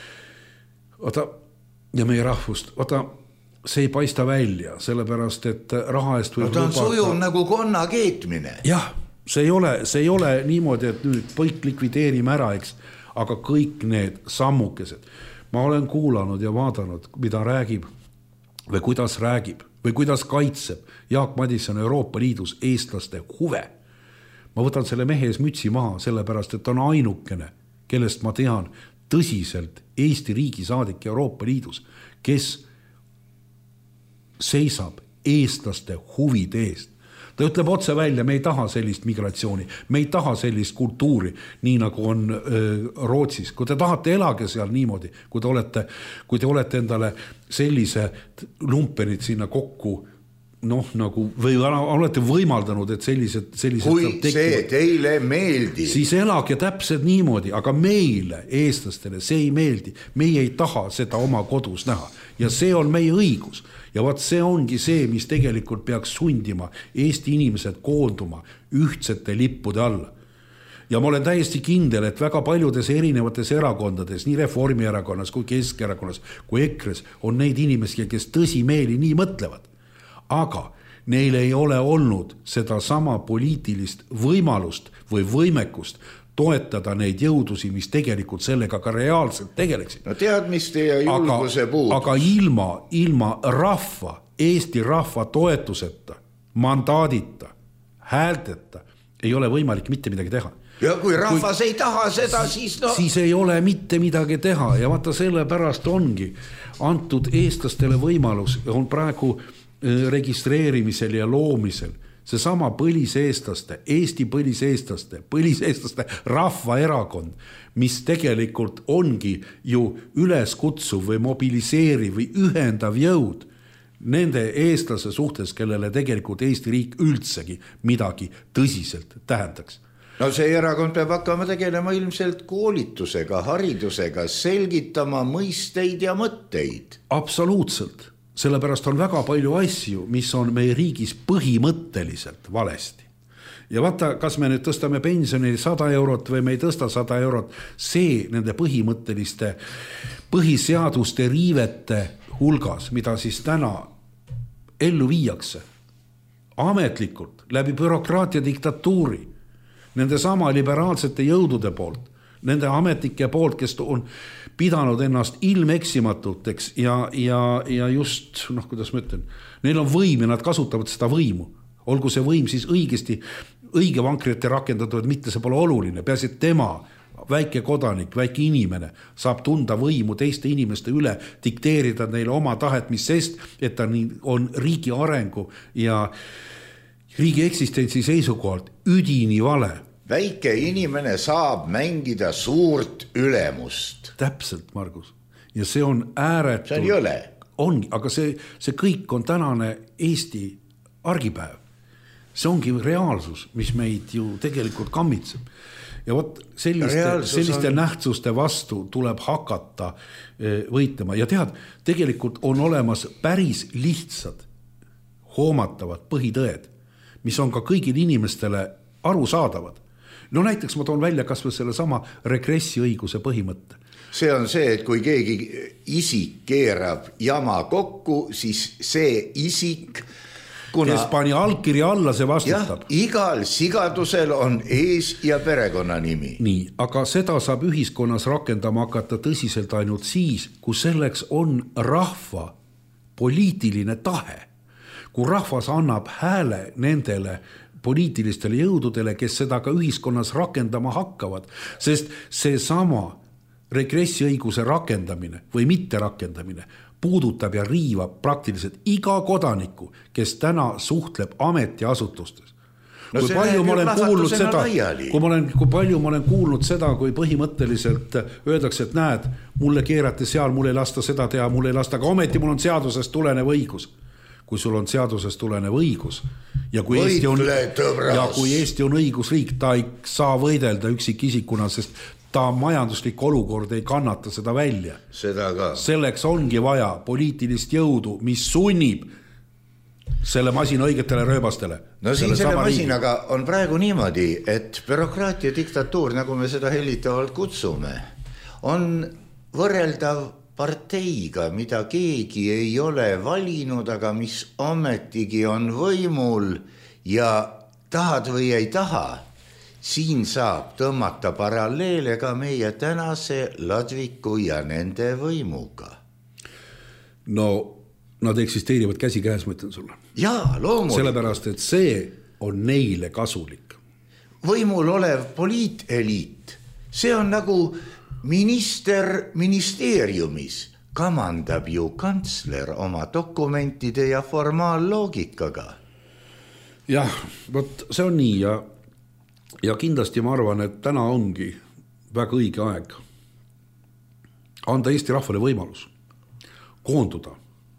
Ja meie rahvust. See ei paista välja, sellepärast, et raha eest ta on sujuv nagu konna keetmine. Jah, see ei ole niimoodi, et nüüd kõik likvideerime ära, eks, aga kõik need sammukesed. Ma olen kuulanud ja vaadanud, mida räägib või kuidas kaitseb Jaak Madison Euroopa Liidus eestlaste huve. Ma võtan selle mehes mütsi maha, sellepärast, et on ainukene, kellest ma tean tõsiselt Eesti riigi saadik Euroopa Liidus, kes seisab eestlaste huvide eest. Ta ütleb otse välja, me ei taha sellist migratsiooni, me ei taha sellist kultuuri, nii nagu on Rootsis. Kui te tahate, elage seal niimoodi, kui te olete endale sellise lumpenid sinna kokku, või olete võimaldanud, et sellised kui see teile meeldib, siis elage täpselt niimoodi, aga meile, eestlastele, see ei meeldi. Meie ei taha seda oma kodus näha ja see on meie õigus. Ja see ongi see, mis tegelikult peaks sundima Eesti inimesed koonduma ühtsete lippude alla. Ja ma olen täiesti kindel, et väga paljudes erinevates erakondades, nii Reformierakonnas kui Keskerakonnas kui EKRE-s on neid inimesi, kes tõsimeeli nii mõtlevad. Aga neil ei ole olnud seda sama poliitilist võimalust või võimekust toetada neid jõudusi, mis tegelikult sellega ka reaalselt tegeleksid. No teadmiste ja julguse puudus. Aga ilma rahva, Eesti rahva toetuseta, mandaadita, häälteta ei ole võimalik mitte midagi teha. Ja kui rahvas ei taha seda, siis siis ei ole mitte midagi teha ja vaata sellepärast ongi antud eestlastele võimalus, on praegu registreerimisel ja loomisel seesama põliseestlaste, Eesti põliseestlaste rahvaerakond, mis tegelikult ongi ju üleskutsuv või mobiliseeriv või ühendav jõud nende eestlase suhtes, kellele tegelikult Eesti riik üldsegi midagi tõsiselt tähendaks. no see erakond peab hakkama tegelema ilmselt koolitusega, haridusega, selgitama mõisteid ja mõtteid. Absoluutselt, sellepärast on väga palju asju, mis on meie riigis põhimõtteliselt valesti. Ja vaata, kas me nüüd tõstame pensioni 100 eurot või me ei tõsta 100 eurot, see nende põhimõtteliste põhiseaduste riivete hulgas, mida siis täna ellu viiakse ametlikult läbi bürokraatia diktatuuri, nende sama liberaalsete jõudude poolt, nende ametnike poolt, kes on pidanud ennast ilmeksimatuteks ja just, kuidas ma ütlen, neil on võim ja nad kasutavad seda võimu. Olgu see võim siis õige vankrite rakendatud, mitte see pole oluline, peaasi, et tema, väike kodanik, väike inimene saab tunda võimu teiste inimeste üle, dikteerida neile oma tahet, mis sest, et ta on riigi arengu ja riigi eksistentsi seisukohalt üdini vale. Väike inimene saab mängida suurt ülemust. Täpselt, Margus. Ja see on ääretu. See on jõle. Ongi, aga see kõik on tänane Eesti argipäev. See ongi reaalsus, mis meid ju tegelikult kammitseb. Ja võt, selliste nähtsuste vastu tuleb hakata võitlema. Ja tead, tegelikult on olemas päris lihtsad, hoomatavad põhitõed, mis on ka kõigil inimestele arusaadavad. No näiteks ma toon välja kas või selle sama regressiõiguse põhimõtte. See on see, et kui keegi isik keerab jama kokku, siis see isik kes pani allkirja alla, see vastutab. Jah, igal sigadusel on ees- ja perekonnanimi. Nii, aga seda saab ühiskonnas rakendama hakata tõsiselt ainult siis, kui selleks on rahva poliitiline tahe. Kui rahvas annab hääle nendele poliitilistele jõududele, kes seda ka ühiskonnas rakendama hakkavad, sest see sama regressiõiguse rakendamine või mitte rakendamine puudutab ja riivab praktiliselt iga kodaniku, kes täna suhtleb ametiasutustes. No kui palju ma olen kuulnud seda, kui palju ma olen kuulnud seda, kui põhimõtteliselt öeldakse, et näed, mulle keerati seal, mulle ei lasta seda teha, mulle ei lasta, aga ometi mul on seadusest tulenev õigus. Kui sul on seadusest tulenev õigus ja kui Eesti on õigusriik, ta ei saa võidelda üksikisikuna, sest ta majanduslik olukord ei kannata seda välja. Seda ka. Selleks ongi vaja poliitilist jõudu, mis sunnib selle masina õigetele rööbastele. No siin selle masinaga on praegu niimoodi, et bürokraatia diktatuur, nagu me seda hellitavalt kutsume, on võrreldav parteiga, mida keegi ei ole valinud, aga mis ometigi on võimul ja tahad või ei taha. Siin saab tõmmata paralleele ka meie tänase Ladviku ja nende võimuga. No, nad eksisteerivad käsikäes, ma ütlen sulle. Jaa, loomulikult. Sellepärast, et see on neile kasulik. Võimul olev poliiteliit, see on nagu minister ministeeriumis. Kamandab ju kantsler oma dokumentide ja formaalloogikaga. Jah, võt, see on nii ja kindlasti ma arvan, et täna ongi väga õige aeg anda Eesti rahvale võimalus koonduda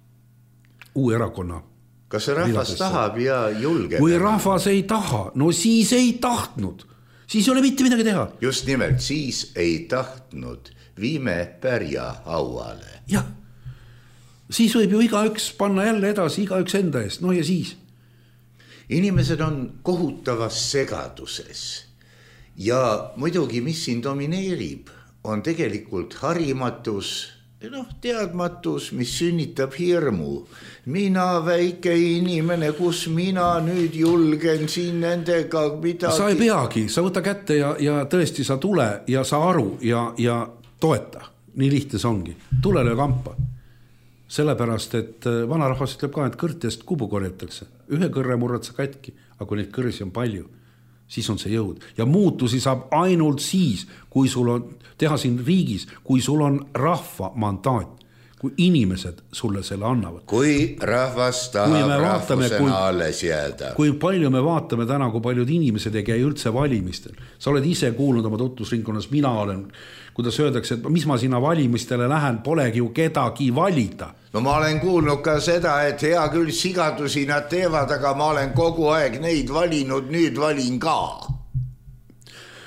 uue erakonna. Kas see rahvas tahab ja julge? Kui rahvas ei taha, no siis ei tahtnud. Siis ei ole mitte midagi teha. Just nimelt, siis ei tahtnud. Viime pärja hauale. Jah, siis võib ju igaüks panna jälle edasi, igaüks enda eest, no ja siis. Inimesed on kohutavas segaduses ja muidugi, mis siin domineerib, on tegelikult harimatus, teadmatus, mis sünnitab hirmu. Mina väike inimene, kus mina nüüd julgen siin nendega midagi. Sa ei peagi, sa võta kätte ja tõesti sa tule ja sa aru ja toeta. Nii lihtne see ongi. Tulele kampa. Sellepärast, et vanarahvas ütleb ka, et kõrtest kubu korjatakse. Ühe kõrre murrad sa katki, aga kui neid kõrsi on palju, siis on see jõud. Ja muutusi saab ainult siis, kui sul on teha siin riigis, kui sul on rahva mandaat, kui inimesed sulle selle annavad. Kui rahvas tahab rahvusena alles jääda. Kui palju me vaatame täna, kui paljud inimesed ei käi üldse valimistel. Sa oled ise kuulnud oma tutvusringkonnas, mina olen, kuidas öeldakse, et mis ma sinna valimistele lähen, polegi ju kedagi valida. No ma olen kuulnud ka seda, et hea küll sigadusi nad teevad, aga ma olen kogu aeg neid valinud, nüüd valin ka.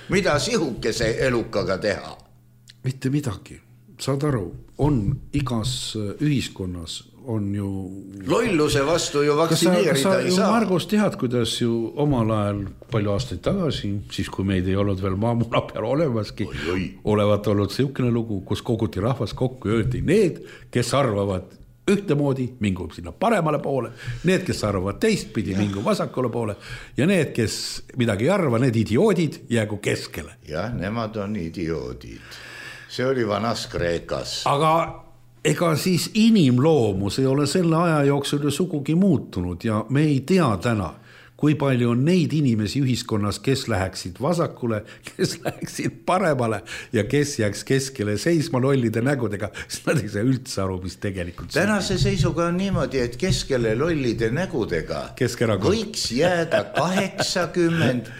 mida sihukese elukaga teha? Mitte midagi, saad aru, on igas ühiskonnas on ju... Lolluse vastu ju vaktsineerida ei saa. Margus tead, kuidas ju omal ajal palju aastaid tagasi, siis kui meid ei olnud veel maamuna peal olemaski, olevat olnud siukene lugu, kus koguti rahvas kokku ja öeldi need, kes arvavad ühtemoodi, mingu sinna paremale poole, need, kes arvavad teistpidi, mingu vasakule poole ja need, kes midagi ei arva, need idioodid jäägu keskele. Jah, nemad on idioodid. See oli vanas Kreekas. Aga ega siis inimloomus ei ole selle aja jooksul ju sugugi muutunud ja me ei tea täna, kui palju on neid inimesi ühiskonnas, kes läheksid vasakule, kes läheksid paremale ja kes jääks keskele seisma lollide nägudega, sest nad ei saa üldse aru, mis tegelikult tänase seisuga on niimoodi, et keskele lollide nägudega võiks jääda 80%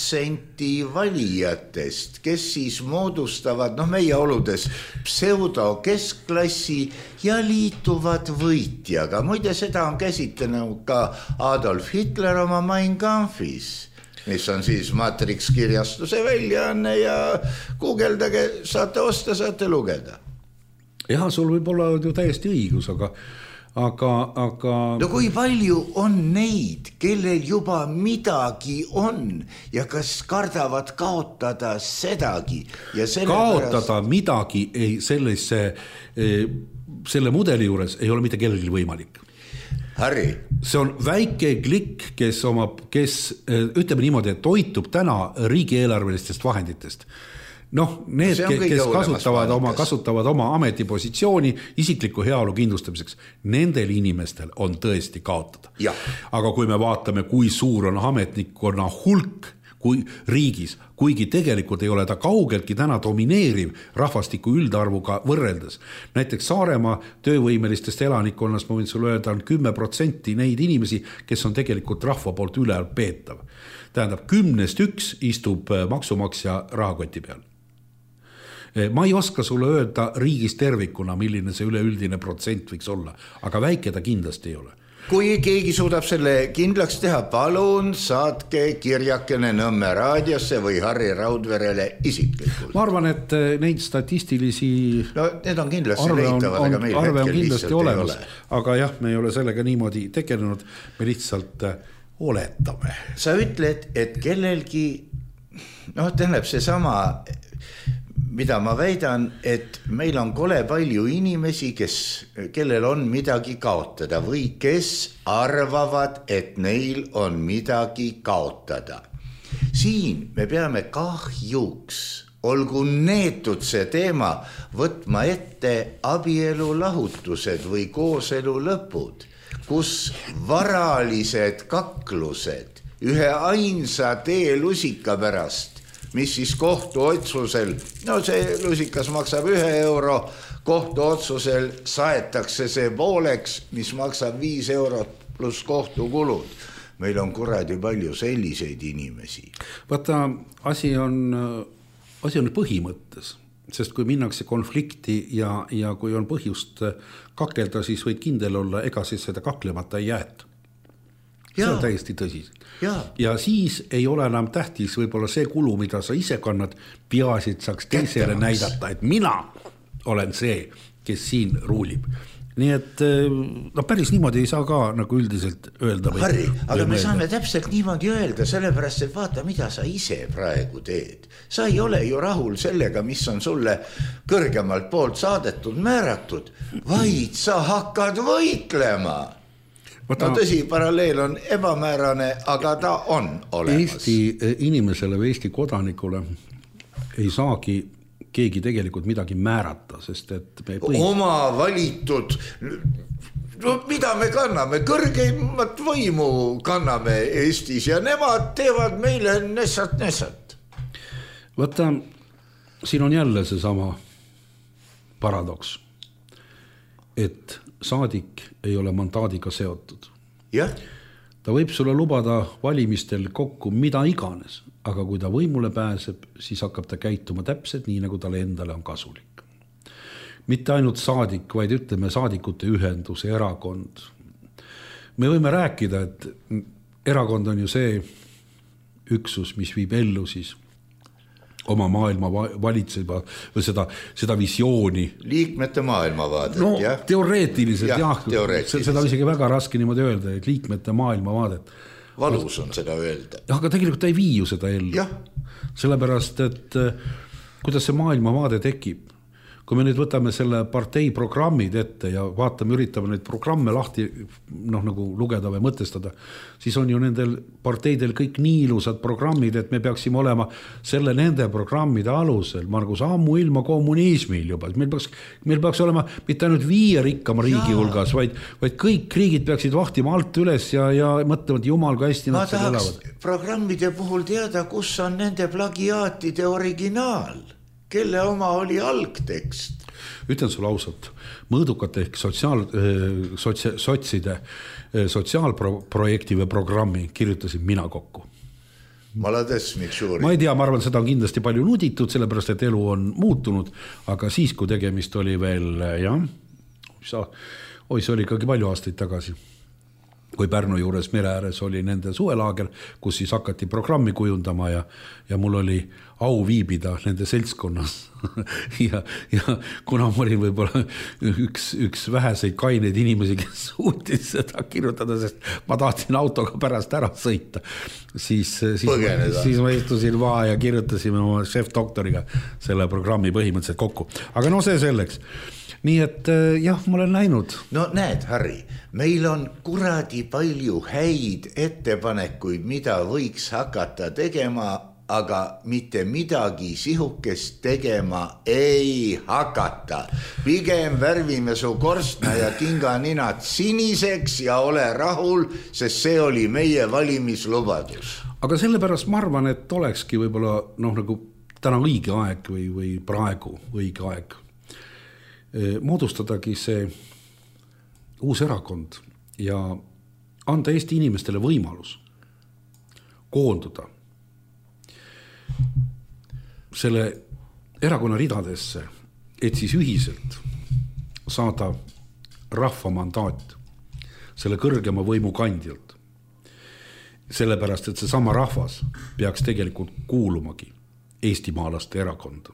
valijatest, kes siis moodustavad meie oludes pseudo-keskklassi ja liituvad võitjaga. Muide, seda on käsitlenud ka Adolf Hitler oma Mein Kampfis, mis on siis Matrix kirjastuse väljaanne ja guugeldage, saate osta, saate lugeda. Jah, sul võib olla ju täiesti õigus, aga... No kui palju on neid, kellel juba midagi on ja kas kardavad kaotada sedagi ja kaotada midagi ei, selle mudeli juures ei ole mitte kellelgi võimalik. Harri. See on väike klikk, kes ütleme niimoodi, et toitub täna riigieelarvelistest vahenditest. Need, kes kasutavad oma ametipositsiooni isikliku heaolu kindlustamiseks, nendel inimestel on tõesti kaotada. Ja. Aga kui me vaatame, kui suur on ametnikkonna hulk kui riigis, kuigi tegelikult ei ole ta kaugeltki täna domineeriv rahvastiku üldarvuga võrreldes. Näiteks Saaremaa töövõimelistest elanikkonnast, ma võin sulle öelda, on 10% neid inimesi, kes on tegelikult rahva poolt üleal peetav. Tähendab, 10-1 istub maksumaksja rahakoti peal. Ma ei oska sulle öelda riigis tervikuna, milline see üleüldine protsent võiks olla, aga väike ta kindlasti ei ole. Kui keegi suudab selle kindlaks teha, palun saatke kirjakene Nõmme raadiosse või Harri Raudverele isiklikult. Ma arvan, et neid statistilisi need on kindlasti leitavad, aga meil hetkel lihtsalt ei ole. Aga jah, me ei ole sellega niimoodi tegelenud, me lihtsalt oletame. Sa ütled, et kellelgi, tähendab see sama... mida ma väidan, et meil on kole palju inimesi, kellel on midagi kaotada või kes arvavad, et neil on midagi kaotada. Siin me peame kahjuks, olgu neetud see teema, võtma ette abielu lahutused või kooselu lõpud, kus varalised kaklused ühe ainsa teelusika pärast, mis siis kohtuotsusel, see lusikas maksab 1 euro, kohtuotsusel saetakse see pooleks, mis maksab 5 eurot pluss kohtukulud. Meil on kuradi palju selliseid inimesi. Vaata, asi on põhimõttes, sest kui minnakse konflikti ja kui on põhjust kakelda, siis võid kindel olla, ega siis seda kaklemata ei jäeta. See on täiesti tõsiselt. Ja siis ei ole enam tähtis võib-olla see kulu, mida sa ise kannad, peaasid saaks teisele näidata, et mina olen see, kes siin ruulib. Nii et päris niimoodi ei saa ka nagu üldiselt öelda. Harri, aga me saame täpselt niimoodi öelda, sellepärast, et vaata, mida sa ise praegu teed. Sa ei ole ju rahul sellega, mis on sulle kõrgemalt poolt saadetud määratud, vaid sa hakkad võitlema. Tõsi, paralleel on ebamäärane, aga ta on olemas. Eesti inimesele või Eesti kodanikule ei saagi keegi tegelikult midagi määrata, sest et oma valitud, mida me kanname, kõrgeimat võimu kanname Eestis ja nemad teevad meile nessat. Vaata, siin on jälle see sama paradoks, et saadik ei ole mandaadiga seotud. Jah. Ta võib sulle lubada valimistel kokku mida iganes, aga kui ta võimule pääseb, siis hakkab ta käituma täpselt nii, nagu talle endale on kasulik. Mitte ainult saadik, vaid ütleme saadikute ühendus, erakond. Me võime rääkida, et erakond on ju see üksus, mis viib ellu siis oma maailma valitseba või seda visiooni. Liikmete maailmavaadet, no, jah? Teoreetiliselt, jah. Seda on isegi väga raske niimoodi öelda, et liikmete maailmavaadet. Valus on seda öelda. Aga tegelikult ta ei vii ju seda ellu. Sellepärast, et kuidas see maailmavaade tekib. Kui me nüüd võtame selle partei programmid ette ja vaatame, üritame neid programme lahti nagu lugeda või mõtestada, siis on ju nendel parteidel kõik nii ilusad programmid, et me peaksime olema nende programmide alusel, Margus, ammu ilma kommunismil juba. Meil peaks olema mitte ainult 5 rikkama riigi hulgas, vaid kõik riigid peaksid vahtima alt üles ja mõtlevad jumal, kui hästi nad seal elavad. Programmide puhul teada, kus on nende plagiaatide originaal. Kelle oma oli algtekst? Ütlen sulle ausalt, mõõdukate ehk sotside sotsiaalprojekti või programmi kirjutasin mina kokku. Ma ei tea, ma arvan, seda on kindlasti palju nuditud, sellepärast, et elu on muutunud, aga siis, kui tegemist oli veel, see oli ikkagi palju aastaid tagasi, kui Pärnu juures mere ääres oli nende suvelaager, kus siis hakati programmi kujundama ja mul oli au viibida nende seltskonnas ja kuna ma olin võib-olla üks väheseid kaineid inimesi, kes suutis seda kirjutada, sest ma tahtsin autoga pärast ära sõita, siis ma istusin maha ja kirjutasime oma šef-doktoriga selle programmi põhimõtteliselt kokku. Aga no see selleks. Nii et jah, ma olen näinud. No näed, Harri, meil on kuradi palju häid ettepanekuid, mida võiks hakata tegema, aga mitte midagi sihukest tegema ei hakata. Pigem värvime su korstna ja kinganinad siniseks ja ole rahul, sest see oli meie valimislubadus. Aga sellepärast ma arvan, et olekski võib-olla nagu täna õige aeg või praegu õige aeg moodustadagi see uus erakond ja anda Eesti inimestele võimalus koonduda selle erakonna ridadesse, et siis ühiselt saada rahva mandaat selle kõrgema võimu kandjalt. Sellepärast, et see sama rahvas peaks tegelikult kuulumagi eestimaalaste erakonda.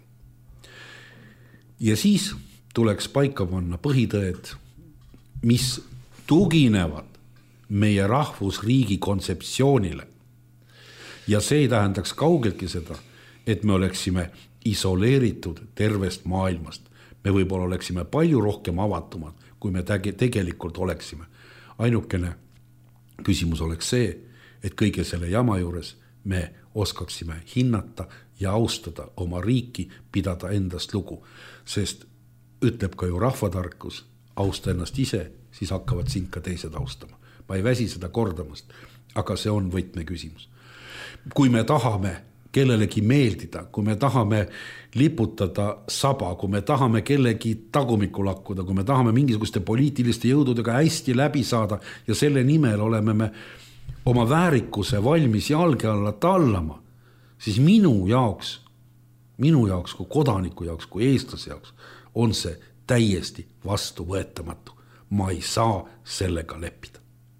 Ja siis tuleks paika panna põhitõed, mis tuginevad meie rahvusriigi kontseptsioonile. Ja see ei tähendaks kaugeltki seda, et me oleksime isoleeritud tervest maailmast. Me võib-olla oleksime palju rohkem avatumad, kui me tegelikult oleksime. Ainukene küsimus oleks see, et kõige selle jama juures me oskaksime hinnata ja austada oma riiki, pidada endast lugu, sest ütleb ka ju rahvatarkus, austa ennast ise, siis hakkavad sind ka teised austama. Ma ei väsi seda kordamast, aga see on võtmeküsimus. Kui me tahame kellelegi meeldida, kui me tahame liputada saba, kui me tahame kellegi tagumikku lakkuda, kui me tahame mingisuguste poliitiliste jõududega hästi läbi saada ja selle nimel oleme me oma väärikuse valmis jalge alla tallama, siis minu jaoks kui kodaniku jaoks, kui eestlase jaoks on see täiesti vastuvõetamatu. Ma ei saa sellega leppida.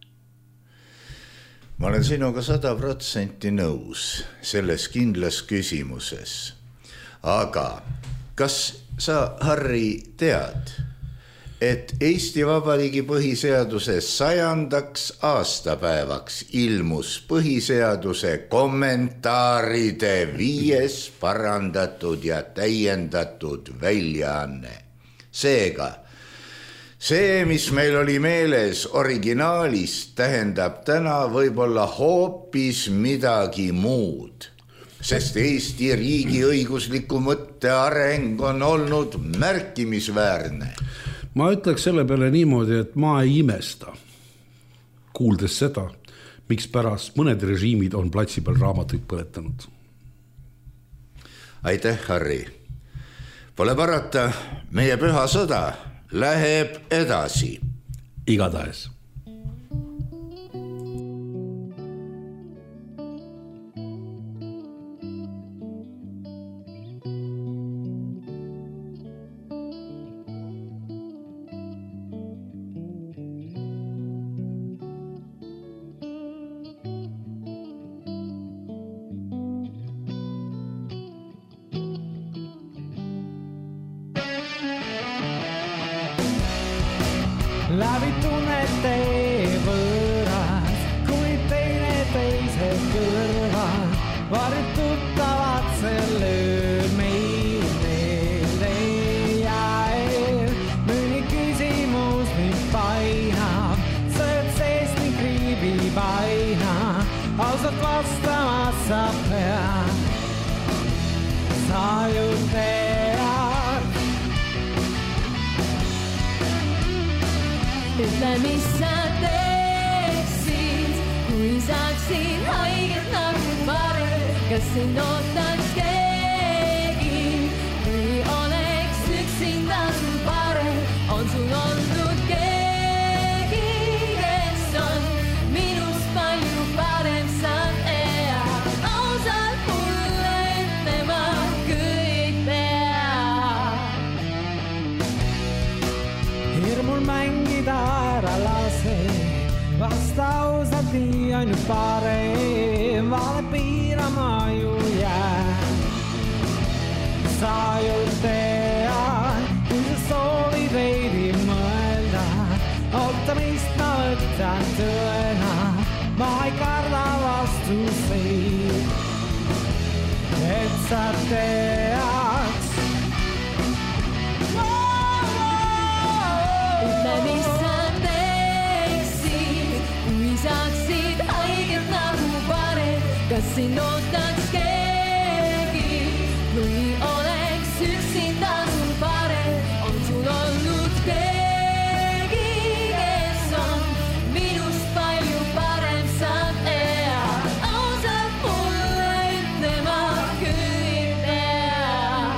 Ma olen sinuga 100% nõus selles kindlas küsimuses. Aga kas sa, Harri, tead, et Eesti Vabariigi põhiseaduse 100. aastapäevaks ilmus põhiseaduse kommentaaride 5. parandatud ja täiendatud väljaanne. Seega, see, mis meil oli meeles originaalis, tähendab täna võib-olla hoopis midagi muud. Sest Eesti riigi õigusliku mõtte areng on olnud märkimisväärne. Ma ütleks selle peale niimoodi, et ma ei imesta, kuuldes seda, miks pärast mõned režiimid on platsi peal raamatuid põletanud. Aitäh, Harri. Pole parata, meie püha sõda läheb edasi. Igatahes. läbi tunnete võõras, kui teine teise kõrval, varjud tuttavad selle meil meelde jääb. Mõni küsimus mind painab, sõjad seest nii kriibib aina, ausalt vastama sa pead, sa ju tead. Ütle, mis sa teeksid, kui saaksid haiget nagu varem, kas sind ootaks keegi või oleks üksinda sul parem, on sul olnud keegi, kes on minust palju parem, sa tead, ausalt mulle ütlema kõik tead. Hirmul mängida ära lase, vasta ausalt nii on ju parem, vale piirama ju jääb. Sa ju tead, kui sa soovid veidi mõelda, ootamist ma võtan tõena, ma ei karda vastuseid, et sa teaks. Ütle, mis sa teeksid, kui saaksid haiget nagu parem, kas sind ootaks keegi või oleks üksinda sul parem, on sul olnud keegi, kes on minust palju parem, sa tead, ausalt mulle ütlema kõik tead.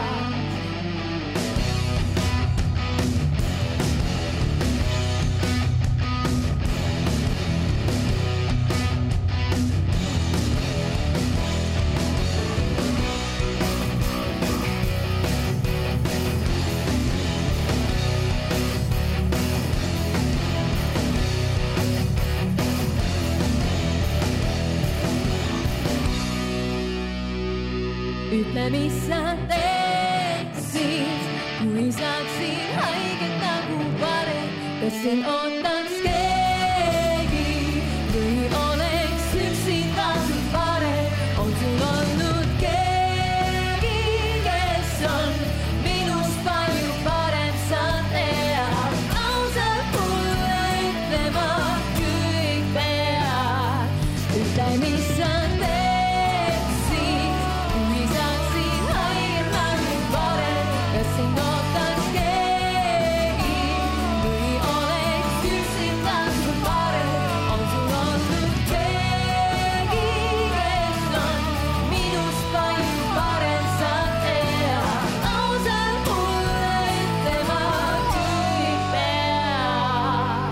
Ütle, mis sa teeksid, kui saaksid haiget nagu parem, kas sind ootaks keegi või oleks üksinda sul parem, on sul olnud keegi, kes on minust palju parem, sa tead, ausalt mulle ütlema kõik pead. Ütle, mis sa teeksid, kui saaksid haiget nagu parem, kas sind ootaks keegi või oleks üksinda sul parem, on sul olnud keegi, kes on minust palju parem, sa tead, ausalt mulle ütlema kõik pead.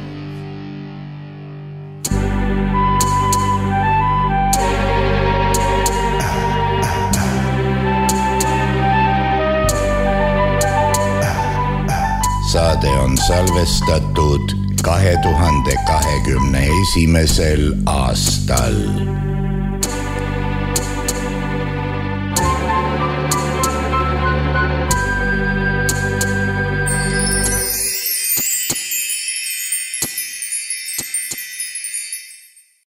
Saade on salvestatud 2021. aastal.